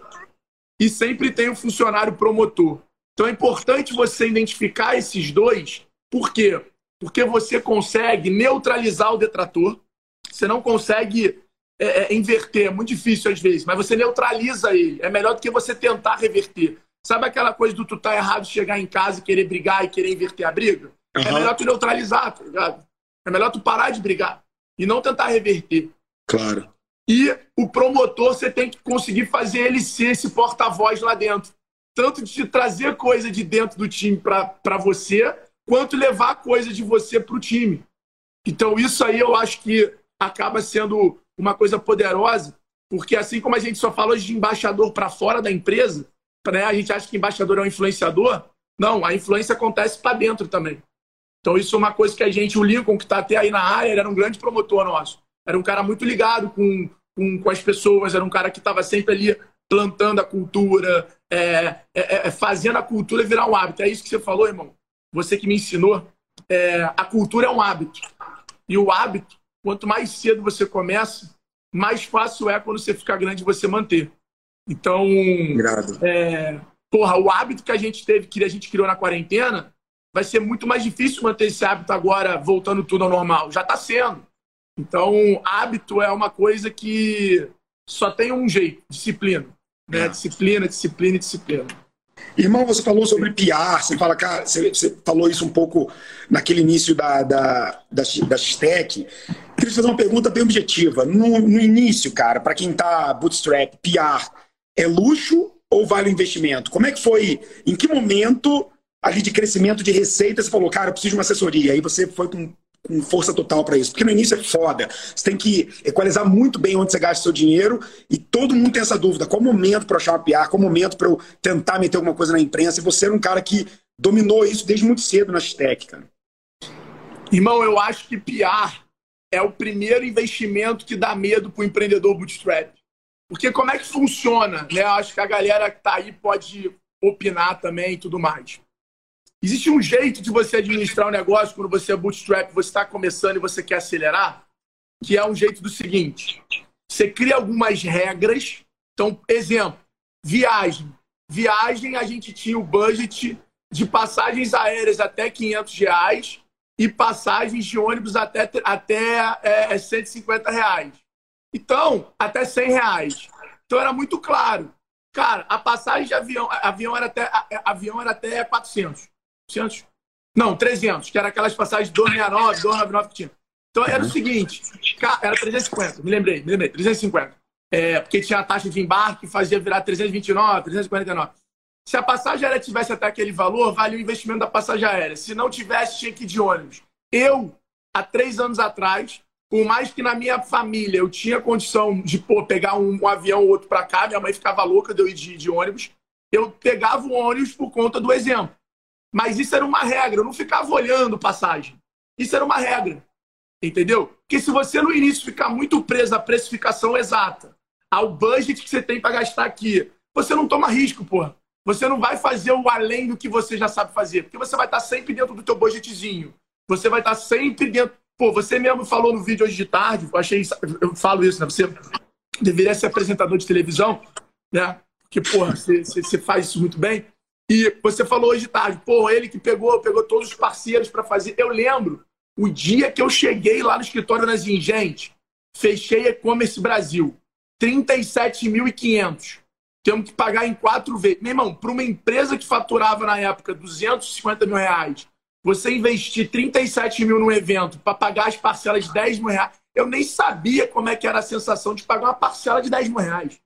Speaker 2: e sempre tem o funcionário promotor. Então é importante você identificar esses dois. Por quê? Porque você consegue neutralizar o detrator. Você não consegue é, é, inverter. É muito difícil às vezes. Mas você neutraliza ele. É melhor do que você tentar reverter. Sabe aquela coisa do tu tá errado, chegar em casa e querer brigar e querer inverter a briga? Uhum. É melhor tu neutralizar, tá ligado? É melhor tu parar de brigar e não tentar reverter.
Speaker 1: Claro.
Speaker 2: E o promotor, você tem que conseguir fazer ele ser esse porta-voz lá dentro. Tanto de te trazer coisa de dentro do time para você, quanto levar coisa de você para o time. Então isso aí eu acho que acaba sendo uma coisa poderosa, porque assim como a gente só falou de embaixador para fora da empresa, né, a gente acha que embaixador é um influenciador, não, a influência acontece para dentro também. Então isso é uma coisa que a gente, o Lincoln, que está até aí na área, ele era um grande promotor nosso. Era um cara muito ligado com, com, com as pessoas, era um cara que estava sempre ali plantando a cultura, é, é, é, fazendo a cultura virar um hábito. É isso que você falou, irmão. Você que me ensinou, é, a cultura é um hábito. E o hábito, quanto mais cedo você começa, mais fácil é quando você ficar grande você manter. Então, é, porra, o hábito que a gente teve, que a gente criou na quarentena, vai ser muito mais difícil manter esse hábito agora, voltando tudo ao normal. Já está sendo. Então, hábito é uma coisa que só tem um jeito, disciplina. Né? Disciplina, disciplina e disciplina.
Speaker 1: Irmão, você falou sobre P R, você, fala, cara, você, você falou isso um pouco naquele início da, da, da, da X-Tech. Queria te fazer uma pergunta bem objetiva. No, no início, cara, para quem tá bootstrap, P R é luxo ou vale o investimento? Como é que foi? Em que momento ali de crescimento de receita você falou, cara, eu preciso de uma assessoria? Aí você foi com, com força total para isso. Porque no início é foda. Você tem que equalizar muito bem onde você gasta seu dinheiro e todo mundo tem essa dúvida. Qual o momento para eu achar uma P R? Qual o momento para eu tentar meter alguma coisa na imprensa? E você era um cara que dominou isso desde muito cedo na X-Tech, cara.
Speaker 2: Irmão, eu acho que P R é o primeiro investimento que dá medo para o empreendedor bootstrap. Porque como é que funciona, né? Acho que a galera que tá aí pode opinar também e tudo mais. Existe um jeito de você administrar um negócio quando você é bootstrap, você está começando e você quer acelerar, que é um jeito do seguinte. Você cria algumas regras. Então, exemplo, viagem. Viagem, a gente tinha o budget de passagens aéreas até quinhentos reais e passagens de ônibus até, até é, cento e cinquenta reais. Então, até cem reais. Então, era muito claro. Cara, a passagem de avião, avião era até, avião era até quatrocentos. quatrocentos? Não, trezentos, que era aquelas passagens de duzentos e sessenta e nove, duzentos e noventa e nove que tinha. Então, era o seguinte, era trezentos e cinquenta, me lembrei, me lembrei, trezentos e cinquenta. É, porque tinha a taxa de embarque, fazia virar trezentos e vinte e nove, trezentos e quarenta e nove. Se a passagem aérea tivesse até aquele valor, valia o investimento da passagem aérea. Se não tivesse, tinha que ir de ônibus. Eu, há três anos atrás, por mais que na minha família eu tinha condição de pô, pegar um, um avião ou outro para cá, minha mãe ficava louca de eu ir de, de ônibus, eu pegava o ônibus por conta do exemplo. Mas isso era uma regra, eu não ficava olhando passagem. Isso era uma regra, entendeu? Porque se você no início ficar muito preso à precificação exata, ao budget que você tem para gastar aqui, você não toma risco, porra. Você não vai fazer o além do que você já sabe fazer, porque você vai estar sempre dentro do teu budgetzinho. Você vai estar sempre dentro... Pô, você mesmo falou no vídeo hoje de tarde, eu achei, eu falo isso, né? Você deveria ser apresentador de televisão, né? Porque, porra, você, você faz isso muito bem. E você falou hoje de tarde, pô, ele que pegou, pegou todos os parceiros para fazer. Eu lembro o dia que eu cheguei lá no escritório na Zingente, fechei e-commerce Brasil, trinta e sete mil e quinhentos. Temos que pagar em quatro vezes. Meu irmão, para uma empresa que faturava na época duzentos e cinquenta mil reais, você investir trinta e sete mil num evento para pagar as parcelas de dez mil reais, eu nem sabia como é que era a sensação de pagar uma parcela de dez mil reais.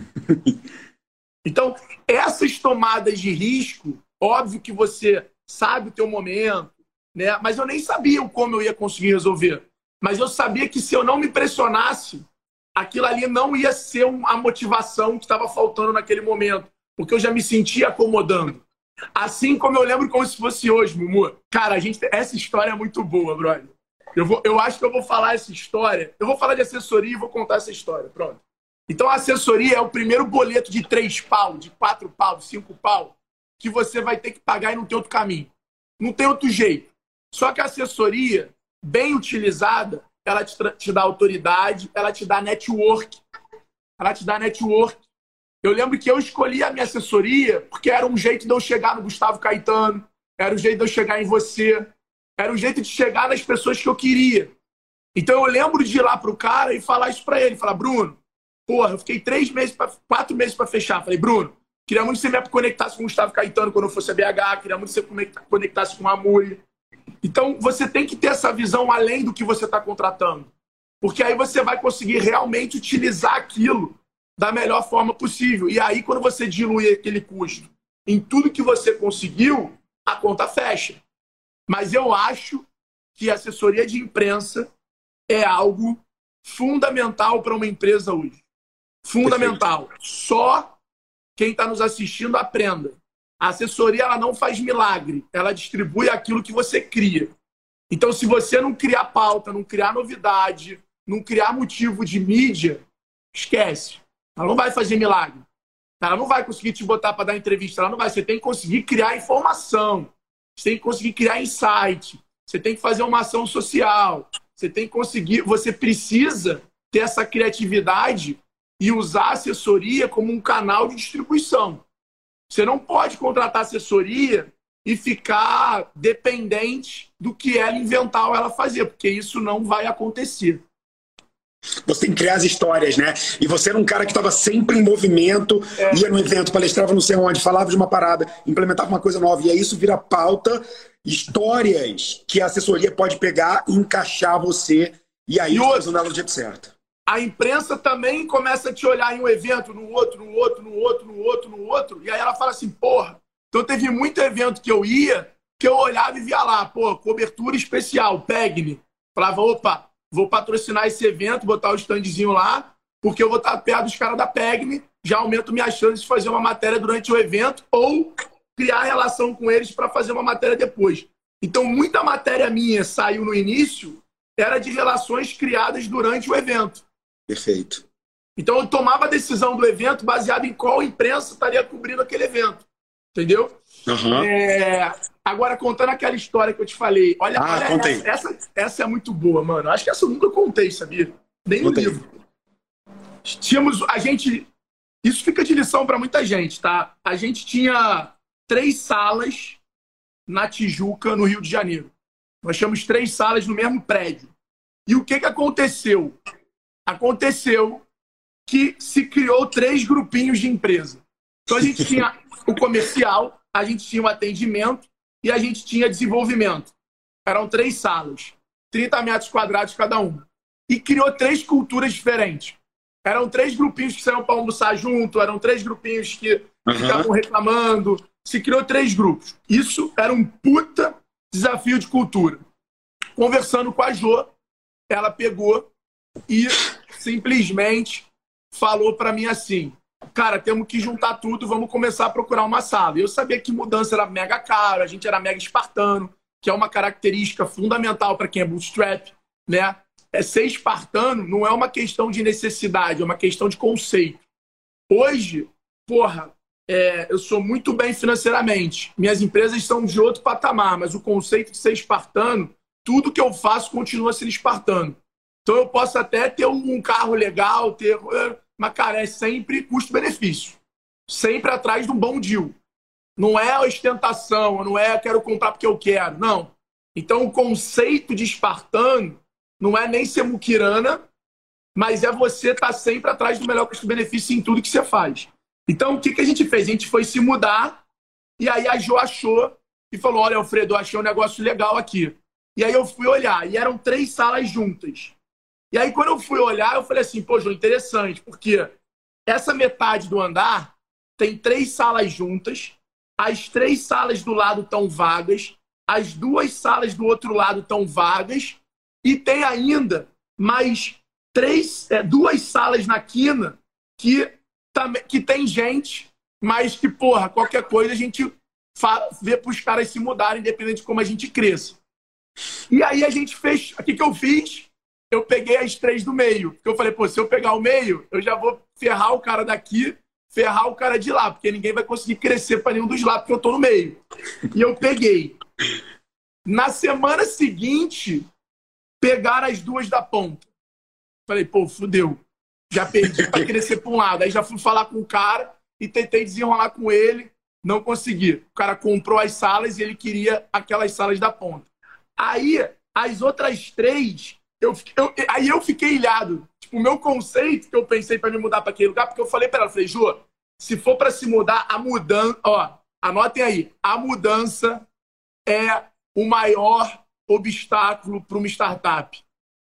Speaker 2: Então, essas tomadas de risco, óbvio que você sabe o teu momento, né? Mas eu nem sabia como eu ia conseguir resolver. Mas eu sabia que se eu não me pressionasse, aquilo ali não ia ser a motivação que estava faltando naquele momento, porque eu já me sentia acomodando. Assim como eu lembro como se fosse hoje, Mumu. Cara, a gente, essa história é muito boa, brother. Eu, vou, eu acho que eu vou falar essa história. Eu vou falar de assessoria e vou contar essa história. Pronto. Então, a assessoria é o primeiro boleto de três pau, de quatro pau, de cinco pau, que você vai ter que pagar e não tem outro caminho. Não tem outro jeito. Só que a assessoria, bem utilizada, ela te, te dá autoridade, ela te dá network. Ela te dá network. Eu lembro que eu escolhi a minha assessoria porque era um jeito de eu chegar no Gustavo Caetano, era um jeito de eu chegar em você, era um jeito de chegar nas pessoas que eu queria. Então, eu lembro de ir lá pro cara e falar isso para ele. Falar, Bruno, porra, eu fiquei três meses, pra, quatro meses para fechar. Falei, Bruno, queria muito que você me conectasse com o Gustavo Caetano quando eu fosse a B H, queria muito que você conectasse com a Amuri. Então, você tem que ter essa visão além do que você está contratando. Porque aí você vai conseguir realmente utilizar aquilo da melhor forma possível. E aí, quando você dilui aquele custo em tudo que você conseguiu, a conta fecha. Mas eu acho que a assessoria de imprensa é algo fundamental para uma empresa hoje. Fundamental. Perfeito. Só quem está nos assistindo aprenda. A assessoria ela não faz milagre. Ela distribui aquilo que você cria. Então, se você não criar pauta, não criar novidade, não criar motivo de mídia, esquece. Ela não vai fazer milagre. Ela não vai conseguir te botar para dar entrevista. Ela não vai. Você tem que conseguir criar informação. Você tem que conseguir criar insight. Você tem que fazer uma ação social. Você tem que conseguir... Você precisa ter essa criatividade e usar a assessoria como um canal de distribuição. Você não pode contratar assessoria e ficar dependente do que ela inventar ou ela fazer, porque isso não vai acontecer.
Speaker 1: Você tem que criar as histórias, né? E você era um cara que estava sempre em movimento, é. ia no evento, palestrava não sei onde, falava de uma parada, implementava uma coisa nova, e aí isso vira pauta, histórias que a assessoria pode pegar e encaixar você, e aí você usando ela do jeito certo.
Speaker 2: A imprensa também começa a te olhar em um evento, no outro, no outro, no outro, no outro, no outro, e aí ela fala assim, porra, então teve muito evento que eu ia, que eu olhava e via lá, pô, cobertura especial, Pegme. Falava, opa, vou patrocinar esse evento, botar o standzinho lá, porque eu vou estar perto dos caras da Pegme, já aumento minha chance de fazer uma matéria durante o evento ou criar relação com eles para fazer uma matéria depois. Então, muita matéria minha saiu no início, era de relações criadas durante o evento.
Speaker 1: Perfeito.
Speaker 2: Então eu tomava a decisão do evento baseado em qual imprensa estaria cobrindo aquele evento. Entendeu?
Speaker 1: Uhum.
Speaker 2: É... Agora, contando aquela história que eu te falei. Olha,
Speaker 1: ah,
Speaker 2: olha
Speaker 1: contei.
Speaker 2: Essa, essa, essa é muito boa, mano. Acho que essa eu nunca contei, sabia? Nem no livro. Tínhamos, a gente... Isso fica de lição para muita gente, tá? A gente tinha três salas na Tijuca, no Rio de Janeiro. Nós tínhamos três salas no mesmo prédio. E o que, que aconteceu? Aconteceu que se criou três grupinhos de empresa. Então a gente tinha o comercial, a gente tinha o atendimento e a gente tinha desenvolvimento. Eram três salas, trinta metros quadrados cada uma. E criou três culturas diferentes. Eram três grupinhos que saíam para almoçar junto, eram três grupinhos que uhum. ficavam reclamando. Se criou três grupos. Isso era um puta desafio de cultura. Conversando com a Jo, ela pegou e simplesmente falou para mim assim: cara, temos que juntar tudo, vamos começar a procurar uma sala. E eu sabia que mudança era mega cara, a gente era mega espartano, que é uma característica fundamental para quem é bootstrap, né? É ser espartano não é uma questão de necessidade, é uma questão de conceito. Hoje, porra, é, eu sou muito bem financeiramente. Minhas empresas são de outro patamar, mas o conceito de ser espartano, tudo que eu faço continua sendo espartano. Então eu posso até ter um carro legal, ter... mas, cara, é sempre custo-benefício. Sempre atrás de um bom deal. Não é ostentação, não é quero comprar porque eu quero, não. Então o conceito de espartano não é nem ser muquirana, mas é você estar sempre atrás do melhor custo-benefício em tudo que você faz. Então, o que, que a gente fez? A gente foi se mudar, e aí a Jo achou e falou: olha, Alfredo, eu achei um negócio legal aqui. E aí eu fui olhar, e eram três salas juntas. E aí, quando eu fui olhar, eu falei assim: pô, Jo, interessante, porque essa metade do andar tem três salas juntas, as três salas do lado estão vagas, as duas salas do outro lado estão vagas, e tem ainda mais três, é, duas salas na quina que, que tem gente, mas que, porra, qualquer coisa a gente vê para os caras se mudarem, independente de como a gente cresça. E aí a gente fez... O que, que eu fiz? Eu peguei as três do meio. Porque eu falei, pô, se eu pegar o meio, eu já vou ferrar o cara daqui, ferrar o cara de lá, porque ninguém vai conseguir crescer para nenhum dos lados, porque eu tô no meio. E eu peguei. Na semana seguinte... pegaram as duas da ponta. Falei, pô, fudeu. Já perdi para crescer para um lado. Aí já fui falar com o cara e tentei desenrolar com ele. Não consegui. O cara comprou as salas e ele queria aquelas salas da ponta. Aí, as outras três, eu, eu, aí eu fiquei ilhado. Tipo, o meu conceito que eu pensei para me mudar para aquele lugar, porque eu falei para ela, falei, Jô, se for para se mudar, a mudança... Ó, anotem aí. A mudança é o maior obstáculo para uma startup.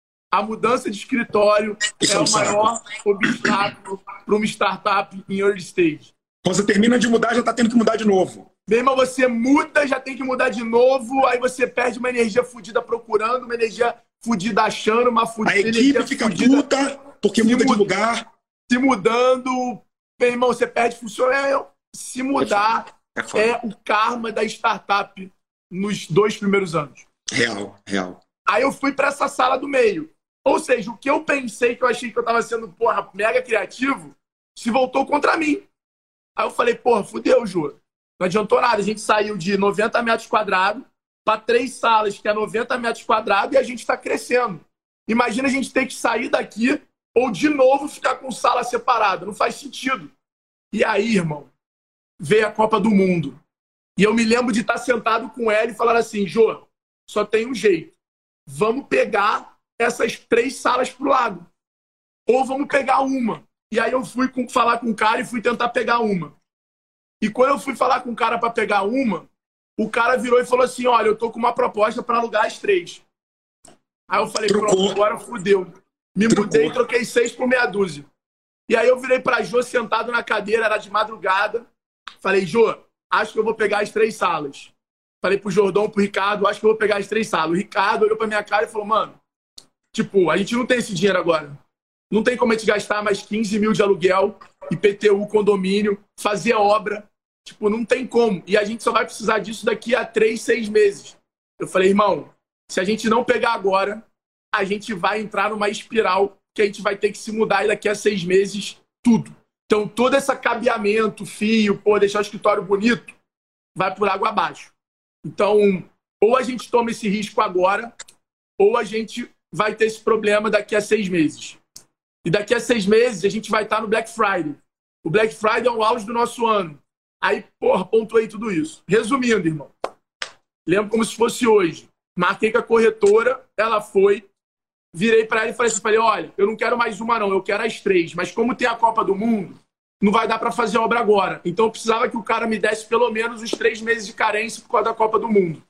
Speaker 2: A mudança de escritório é o maior obstáculo para uma startup em early stage.
Speaker 1: Quando você termina de mudar, já está tendo que mudar de novo.
Speaker 2: Mesmo você muda, já tem que mudar de novo, aí você perde uma energia fodida procurando, uma energia fodida achando, uma fodida...
Speaker 1: A equipe fica puta porque muda de lugar.
Speaker 2: Se mudando, meu irmão, você perde funcionamento. Se mudar é, é, é o karma da startup nos dois primeiros anos.
Speaker 1: Real, real.
Speaker 2: Aí eu fui para essa sala do meio. Ou seja, o que eu pensei que eu achei que eu tava sendo, porra, mega criativo, se voltou contra mim. Aí eu falei, porra, fudeu, Jô. Não adiantou nada. A gente saiu de noventa metros quadrados para três salas, que é noventa metros quadrados, e a gente está crescendo. Imagina a gente ter que sair daqui ou de novo ficar com sala separada. Não faz sentido. E aí, irmão, veio a Copa do Mundo. E eu me lembro de estar sentado com ela e falar assim, Jô, só tem um jeito. Vamos pegar essas três salas pro lado. Ou vamos pegar uma. E aí eu fui com, falar com o cara e fui tentar pegar uma. E quando eu fui falar com o cara para pegar uma, o cara virou e falou assim, olha, eu tô com uma proposta para alugar as três. Aí eu falei,
Speaker 1: Trocou.
Speaker 2: pronto, agora fudeu. Me
Speaker 1: Trocou.
Speaker 2: mudei e troquei seis por meia dúzia. E aí eu virei pra Jô sentado na cadeira, era de madrugada. Falei, Jô, acho que eu vou pegar as três salas. Falei pro Jordão, pro Ricardo, acho que eu vou pegar as três salas. O Ricardo olhou pra minha cara e falou, mano, tipo, a gente não tem esse dinheiro agora. Não tem como a gente gastar mais quinze mil de aluguel, I P T U, condomínio, fazer obra. Tipo, não tem como. E a gente só vai precisar disso daqui a três, seis meses. Eu falei, irmão, se a gente não pegar agora, a gente vai entrar numa espiral que a gente vai ter que se mudar e daqui a seis meses, tudo. Então, todo esse cabeamento, fio, pô, deixar o escritório bonito, vai por água abaixo. Então, ou a gente toma esse risco agora, ou a gente vai ter esse problema daqui a seis meses. E daqui a seis meses, a gente vai estar no Black Friday. O Black Friday é o auge do nosso ano. Aí, porra, pontuei tudo isso. Resumindo, irmão, lembro como se fosse hoje. Marquei com a corretora, ela foi, virei para ela e falei assim, falei, olha, eu não quero mais uma não, eu quero as três. Mas como tem a Copa do Mundo, não vai dar para fazer obra agora. Então eu precisava que o cara me desse pelo menos os três meses de carência por causa da Copa do Mundo.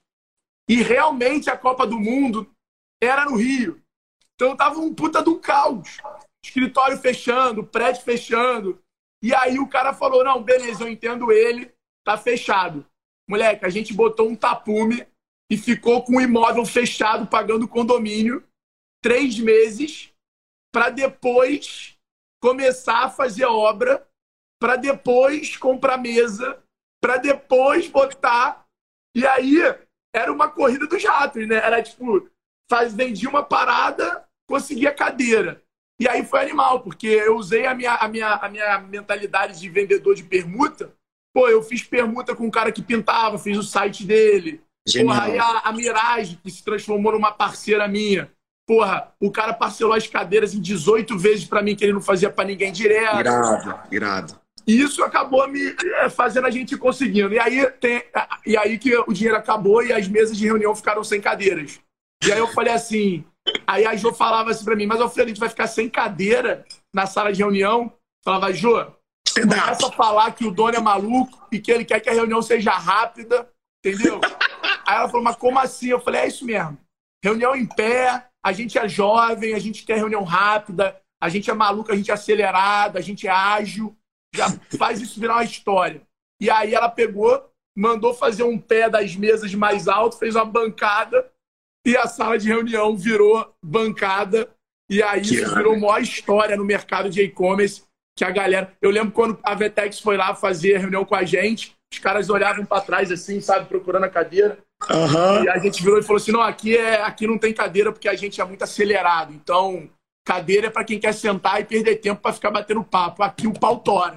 Speaker 2: E realmente a Copa do Mundo era no Rio. Então tava um puta do caos. Escritório fechando, prédio fechando. E aí o cara falou, não, beleza, eu entendo ele, tá fechado. Moleque, a gente botou um tapume e ficou com o imóvel fechado, pagando condomínio, três meses, para depois começar a fazer obra, para depois comprar mesa, para depois botar. E aí era uma corrida dos ratos, né? Era tipo, faz, vendia uma parada, conseguia cadeira. E aí foi animal, porque eu usei a minha, a minha, a minha mentalidade de vendedor de permuta. Pô, eu fiz permuta com um cara que pintava, fiz o site dele. Genial. Porra, aí a, a Mirage, que se transformou numa parceira minha. Porra, o cara parcelou as cadeiras em dezoito vezes pra mim, que ele não fazia pra ninguém direto.
Speaker 1: Irado, irado.
Speaker 2: E isso acabou me fazendo a gente ir conseguindo. E aí, tem, e aí que o dinheiro acabou e as mesas de reunião ficaram sem cadeiras. E aí eu falei assim... Aí a Jo falava assim pra mim, mas eu falei, a gente vai ficar sem cadeira na sala de reunião? Falava, Jo, começa a falar que o dono é maluco e que ele quer que a reunião seja rápida, entendeu? Aí ela falou, mas como assim? Eu falei, é isso mesmo. Reunião em pé, a gente é jovem, a gente quer reunião rápida, a gente é maluco, a gente é acelerado, a gente é ágil, já faz isso virar uma história. E aí ela pegou, mandou fazer um pé das mesas mais alto, fez uma bancada e a sala de reunião virou bancada. E aí que isso virou uma história no mercado de e-commerce, que a galera... Eu lembro quando a Vetex foi lá fazer reunião com a gente, os caras olhavam para trás assim, sabe, procurando a cadeira. Uhum. E a gente virou e falou assim, não, aqui, é, aqui não tem cadeira porque a gente é muito acelerado. Então, cadeira é para quem quer sentar e perder tempo para ficar batendo papo. Aqui o pau tora.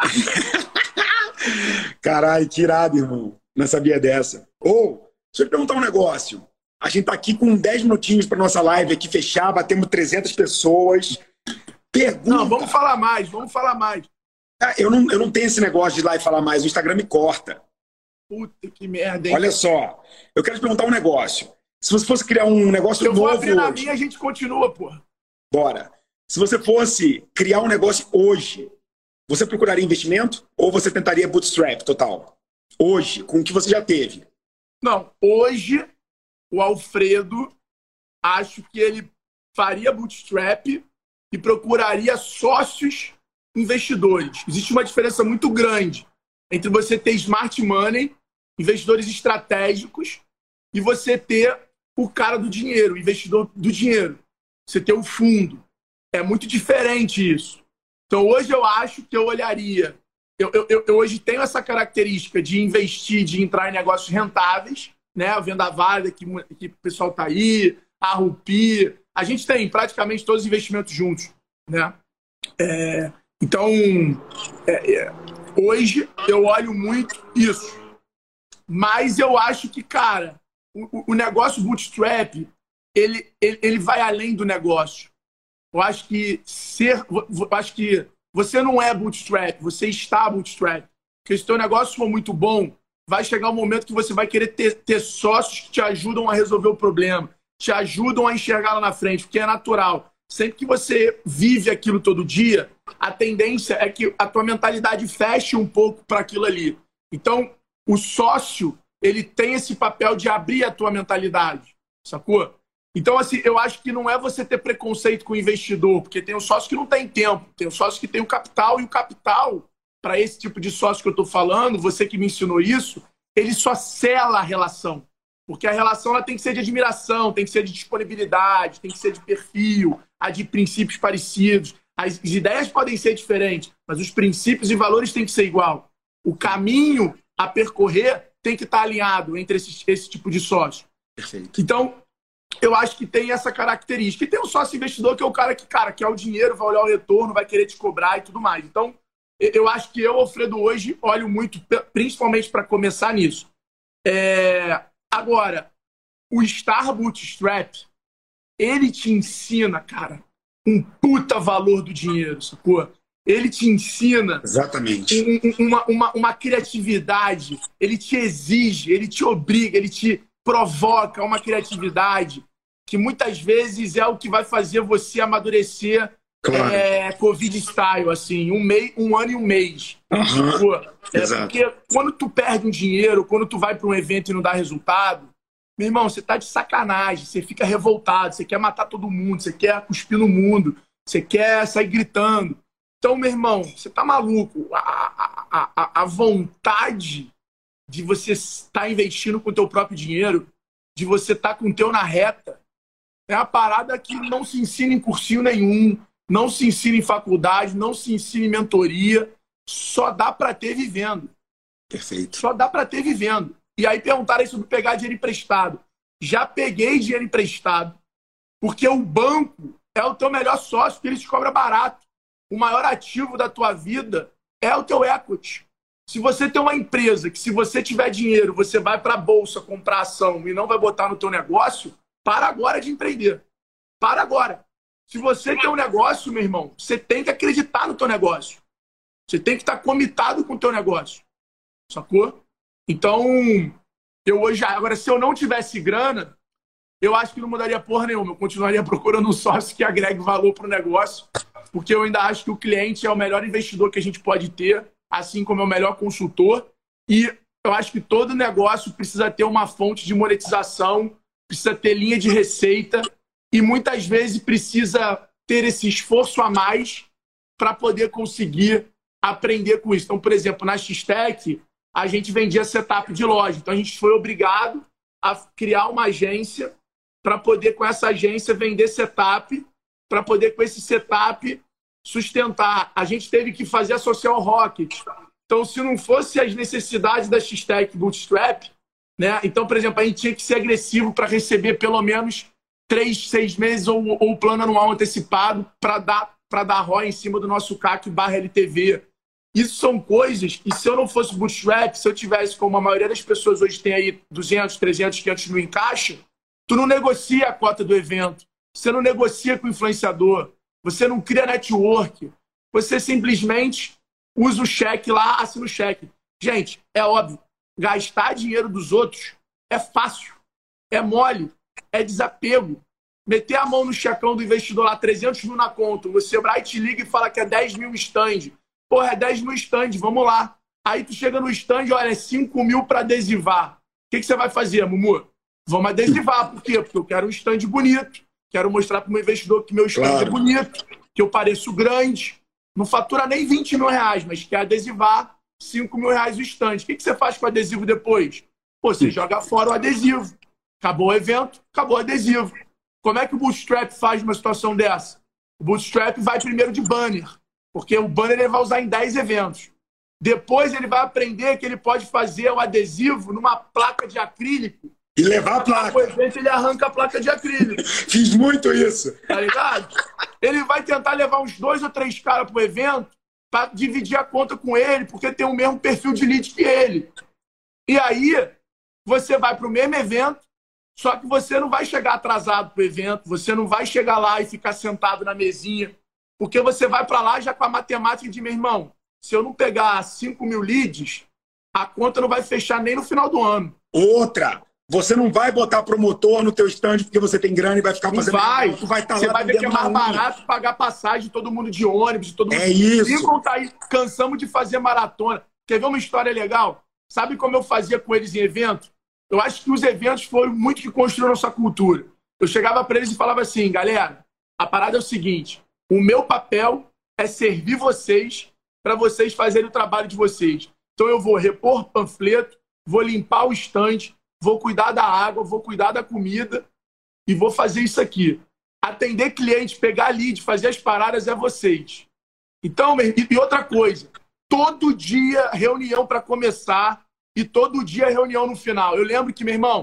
Speaker 1: Caralho, que irado, irmão. Não sabia dessa. Ou, deixa eu te perguntar um negócio. A gente tá aqui com dez minutinhos para nossa live aqui fechar, batemos trezentas pessoas. Pergunta...
Speaker 2: Não, vamos falar mais, vamos falar mais.
Speaker 1: Ah, eu, não, eu não tenho esse negócio de ir lá e falar mais, o Instagram me corta.
Speaker 2: Puta que merda, hein?
Speaker 1: Olha só, eu quero te perguntar um negócio. Se você fosse criar um negócio
Speaker 2: eu
Speaker 1: novo
Speaker 2: hoje... Eu vou abrir na
Speaker 1: hoje,
Speaker 2: minha e a gente continua, porra.
Speaker 1: Bora. Se você fosse criar um negócio hoje, você procuraria investimento ou você tentaria bootstrap total? Hoje, com o que você já teve.
Speaker 2: Não, hoje... O Alfredo, acho que ele faria bootstrap e procuraria sócios investidores. Existe uma diferença muito grande entre você ter smart money, investidores estratégicos, e você ter o cara do dinheiro, o investidor do dinheiro. Você ter o fundo. É muito diferente isso. Então, hoje eu acho que eu olharia... Eu, eu, eu hoje tenho essa característica de investir, de entrar em negócios rentáveis, né, a Venda Válida, que, que o pessoal tá aí, a Rupi, a gente tem praticamente todos os investimentos juntos, né? É, então, é, é, hoje eu olho muito isso, mas eu acho que, cara, o, o negócio bootstrap, ele, ele, ele vai além do negócio. Eu acho que ser, eu acho que você não é bootstrap, você está bootstrap, porque se o teu negócio for muito bom, vai chegar um momento que você vai querer ter, ter sócios que te ajudam a resolver o problema, te ajudam a enxergar lá na frente, porque é natural. Sempre que você vive aquilo todo dia, a tendência é que a tua mentalidade feche um pouco para aquilo ali. Então, o sócio, ele tem esse papel de abrir a tua mentalidade, sacou? Então, assim, eu acho que não é você ter preconceito com o investidor, porque tem um sócio que não tem tempo, tem um sócio que tem o capital, e o capital... para esse tipo de sócio que eu estou falando, você que me ensinou isso, ele só sela a relação. Porque a relação ela tem que ser de admiração, tem que ser de disponibilidade, tem que ser de perfil, a de princípios parecidos. As ideias podem ser diferentes, mas os princípios e valores têm que ser igual. O caminho a percorrer tem que estar alinhado entre esse, esse tipo de sócio.
Speaker 1: Perfeito.
Speaker 2: Então, eu acho que tem essa característica. E tem um sócio investidor que é o cara que, cara, quer o dinheiro, vai olhar o retorno, vai querer te cobrar e tudo mais. Então, eu acho que eu, Alfredo, hoje olho muito, principalmente para começar nisso. É... Agora, o Star Bootstrap, ele te ensina, cara, um puta valor do dinheiro, sacou? Ele te ensina
Speaker 1: Exatamente.
Speaker 2: Um, uma, uma, uma criatividade, ele te exige, ele te obriga, ele te provoca uma criatividade que muitas vezes é o que vai fazer você amadurecer, claro. é, Covid style, assim, um, mei, um ano e um mês.
Speaker 1: Uhum.
Speaker 2: É porque quando tu perde um dinheiro, quando tu vai para um evento e não dá resultado, meu irmão, você tá de sacanagem, você fica revoltado, você quer matar todo mundo, você quer cuspir no mundo, você quer sair gritando. Então, meu irmão, você tá maluco. A, a, a, a vontade de você estar investindo com o teu próprio dinheiro, de você estar com o teu na reta, é uma parada que não se ensina em cursinho nenhum, não se ensina em faculdade, não se ensina em mentoria, só dá para ter vivendo.
Speaker 1: Perfeito.
Speaker 2: Só dá para ter vivendo. E aí perguntaram aí sobre pegar dinheiro emprestado. Já peguei dinheiro emprestado, porque o banco é o teu melhor sócio, porque ele te cobra barato. O maior ativo da tua vida é o teu equity. Se você tem uma empresa que, se você tiver dinheiro, você vai para a bolsa comprar ação e não vai botar no teu negócio, para agora de empreender. Para agora. Se você tem um negócio, meu irmão, você tem que acreditar no teu negócio. Você tem que estar comitado com o teu negócio. Sacou? Então, eu hoje... Agora, se eu não tivesse grana, eu acho que não mudaria porra nenhuma. Eu continuaria procurando um sócio que agregue valor para o negócio, porque eu ainda acho que o cliente é o melhor investidor que a gente pode ter, assim como é o melhor consultor. E eu acho que todo negócio precisa ter uma fonte de monetização, precisa ter linha de receita e muitas vezes precisa ter esse esforço a mais para poder conseguir aprender com isso. Então, por exemplo, na X-Tech, a gente vendia setup de loja. Então, a gente foi obrigado a criar uma agência para poder, com essa agência, vender setup, para poder, com esse setup, sustentar. A gente teve que fazer a Social Rocket. Então, se não fosse as necessidades da X-Tech Bootstrap, né? Então, por exemplo, a gente tinha que ser agressivo para receber pelo menos três, seis meses ou o plano anual antecipado para dar, para dar R O I em cima do nosso C A C barra L T V. Isso são coisas, e se eu não fosse Bootstrap, se eu tivesse, como a maioria das pessoas hoje tem aí duzentos, trezentos, quinhentos mil em caixa, tu não negocia a cota do evento, você não negocia com o influenciador, você não cria network, você simplesmente usa o cheque lá, assina o cheque. Gente, é óbvio, gastar dinheiro dos outros é fácil, é mole, é desapego. Meter a mão no checão do investidor lá, trezentos mil na conta, você vai te liga e fala que é dez mil stand. Porra, é dez mil stand, vamos lá. Aí tu chega no stand, olha, é cinco mil para adesivar. O que, que você vai fazer, Mumu? Vamos adesivar. Por quê? Porque eu quero um stand bonito. Quero mostrar para o meu investidor que meu stand claro. é bonito, que eu pareço grande. Não fatura nem vinte mil reais, mas quer adesivar cinco mil reais o stand. O que, que você faz com o adesivo depois? Pô, você joga fora o adesivo. Acabou o evento, acabou o adesivo. Como é que o Bootstrap faz numa situação dessa? O Bootstrap vai primeiro de banner, porque o banner ele vai usar em dez eventos. Depois ele vai aprender que ele pode fazer o adesivo numa placa de acrílico.
Speaker 1: E levar a placa.
Speaker 2: O evento ele arranca a placa de acrílico.
Speaker 1: Fiz muito isso.
Speaker 2: Tá ligado? Ele vai tentar levar uns dois ou três caras pro evento para dividir a conta com ele, porque tem o mesmo perfil de lead que ele. E aí, você vai pro mesmo evento, só que você não vai chegar atrasado pro evento, você não vai chegar lá e ficar sentado na mesinha, porque você vai para lá já com a matemática de, meu irmão, se eu não pegar cinco mil leads, a conta não vai fechar nem no final do ano.
Speaker 1: Outra, você não vai botar promotor no teu stand porque você tem grana e vai ficar fazendo...
Speaker 2: Não vai.
Speaker 1: Tu vai estar
Speaker 2: você
Speaker 1: lá
Speaker 2: vai ver que é mais barato pagar passagem de todo mundo de ônibus, de todo mundo...
Speaker 1: É isso.
Speaker 2: E contar aí, cansamos de fazer maratona. Quer ver uma história legal? Sabe como eu fazia com eles em evento? Eu acho que os eventos foram muito que construíram nossa cultura. Eu chegava para eles e falava assim, galera, a parada é o seguinte, o meu papel é servir vocês para vocês fazerem o trabalho de vocês. Então eu vou repor panfleto, vou limpar o stand, vou cuidar da água, vou cuidar da comida e vou fazer isso aqui. Atender cliente, pegar lead, fazer as paradas é vocês. Então, e outra coisa, todo dia reunião para começar e todo dia reunião no final. Eu lembro que, meu irmão,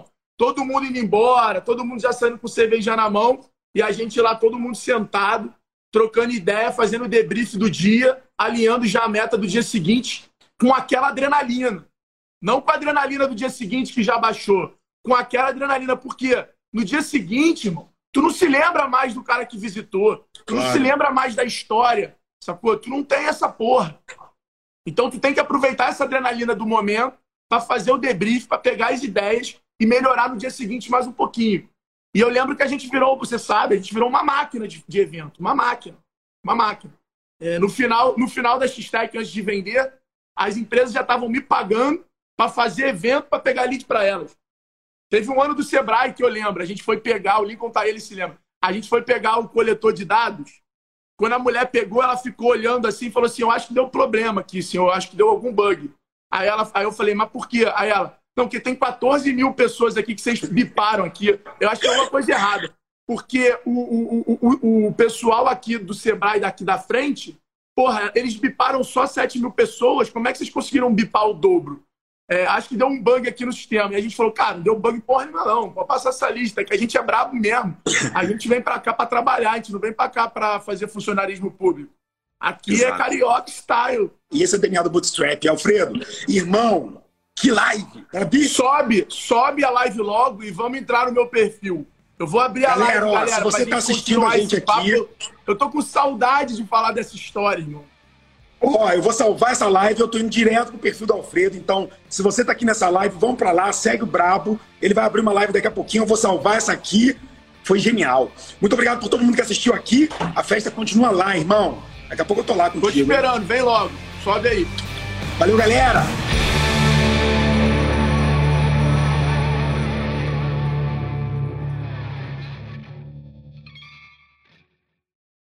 Speaker 2: todo mundo indo embora, todo mundo já saindo com cerveja na mão, e a gente lá, todo mundo sentado, trocando ideia, fazendo o debrief do dia, alinhando já a meta do dia seguinte, com aquela adrenalina. Não com a adrenalina do dia seguinte que já baixou, com aquela adrenalina, porque no dia seguinte, irmão, tu não se lembra mais do cara que visitou, tu claro. Não se lembra mais da história, sacou? Tu não tem essa porra. Então tu tem que aproveitar essa adrenalina do momento para fazer o debrief, para pegar as ideias e melhorar no dia seguinte mais um pouquinho. E eu lembro que a gente virou, você sabe, a gente virou uma máquina de, de evento, uma máquina, uma máquina. É, no final, no final da X-Tech, antes de vender, as empresas já estavam me pagando para fazer evento para pegar lead para elas. Teve um ano do Sebrae que eu lembro, a gente foi pegar, o Lincoln tá, ele se lembra, a gente foi pegar o coletor de dados. Quando a mulher pegou, ela ficou olhando assim e falou assim, eu acho que deu problema aqui, senhor, eu acho que deu algum bug. Aí, ela, aí eu falei, mas por quê? Aí ela, não, porque tem quatorze mil pessoas aqui que vocês biparam aqui. Eu acho que é uma coisa errada. Porque o, o, o, o pessoal aqui do Sebrae, daqui da frente, porra, eles biparam só sete mil pessoas, como é que vocês conseguiram bipar o dobro? É, acho que deu um bug aqui no sistema. E a gente falou, cara, não deu bug porra nenhuma não, pode passar essa lista, que a gente é brabo mesmo. A gente vem pra cá pra trabalhar, a gente não vem pra cá pra fazer funcionarismo público. Aqui Exato. É carioca style.
Speaker 1: E esse é o D N A do Bootstrap. Alfredo, irmão, que live!
Speaker 2: Sobe, sobe a live logo e vamos entrar no meu perfil. Eu vou abrir a
Speaker 1: galera,
Speaker 2: live,
Speaker 1: ó,
Speaker 2: galera.
Speaker 1: Se você tá assistindo a gente aqui...
Speaker 2: Papo, eu, eu tô com saudade de falar dessa história, irmão.
Speaker 1: Ó, eu vou salvar essa live, eu tô indo direto pro perfil do Alfredo, então, se você tá aqui nessa live, vamos pra lá, segue o Brabo, ele vai abrir uma live daqui a pouquinho, eu vou salvar essa aqui, foi genial. Muito obrigado por todo mundo que assistiu aqui, a festa continua lá, irmão. Daqui a pouco eu tô lá contigo.
Speaker 2: Tô te esperando, vem logo, sobe aí.
Speaker 1: Valeu, galera!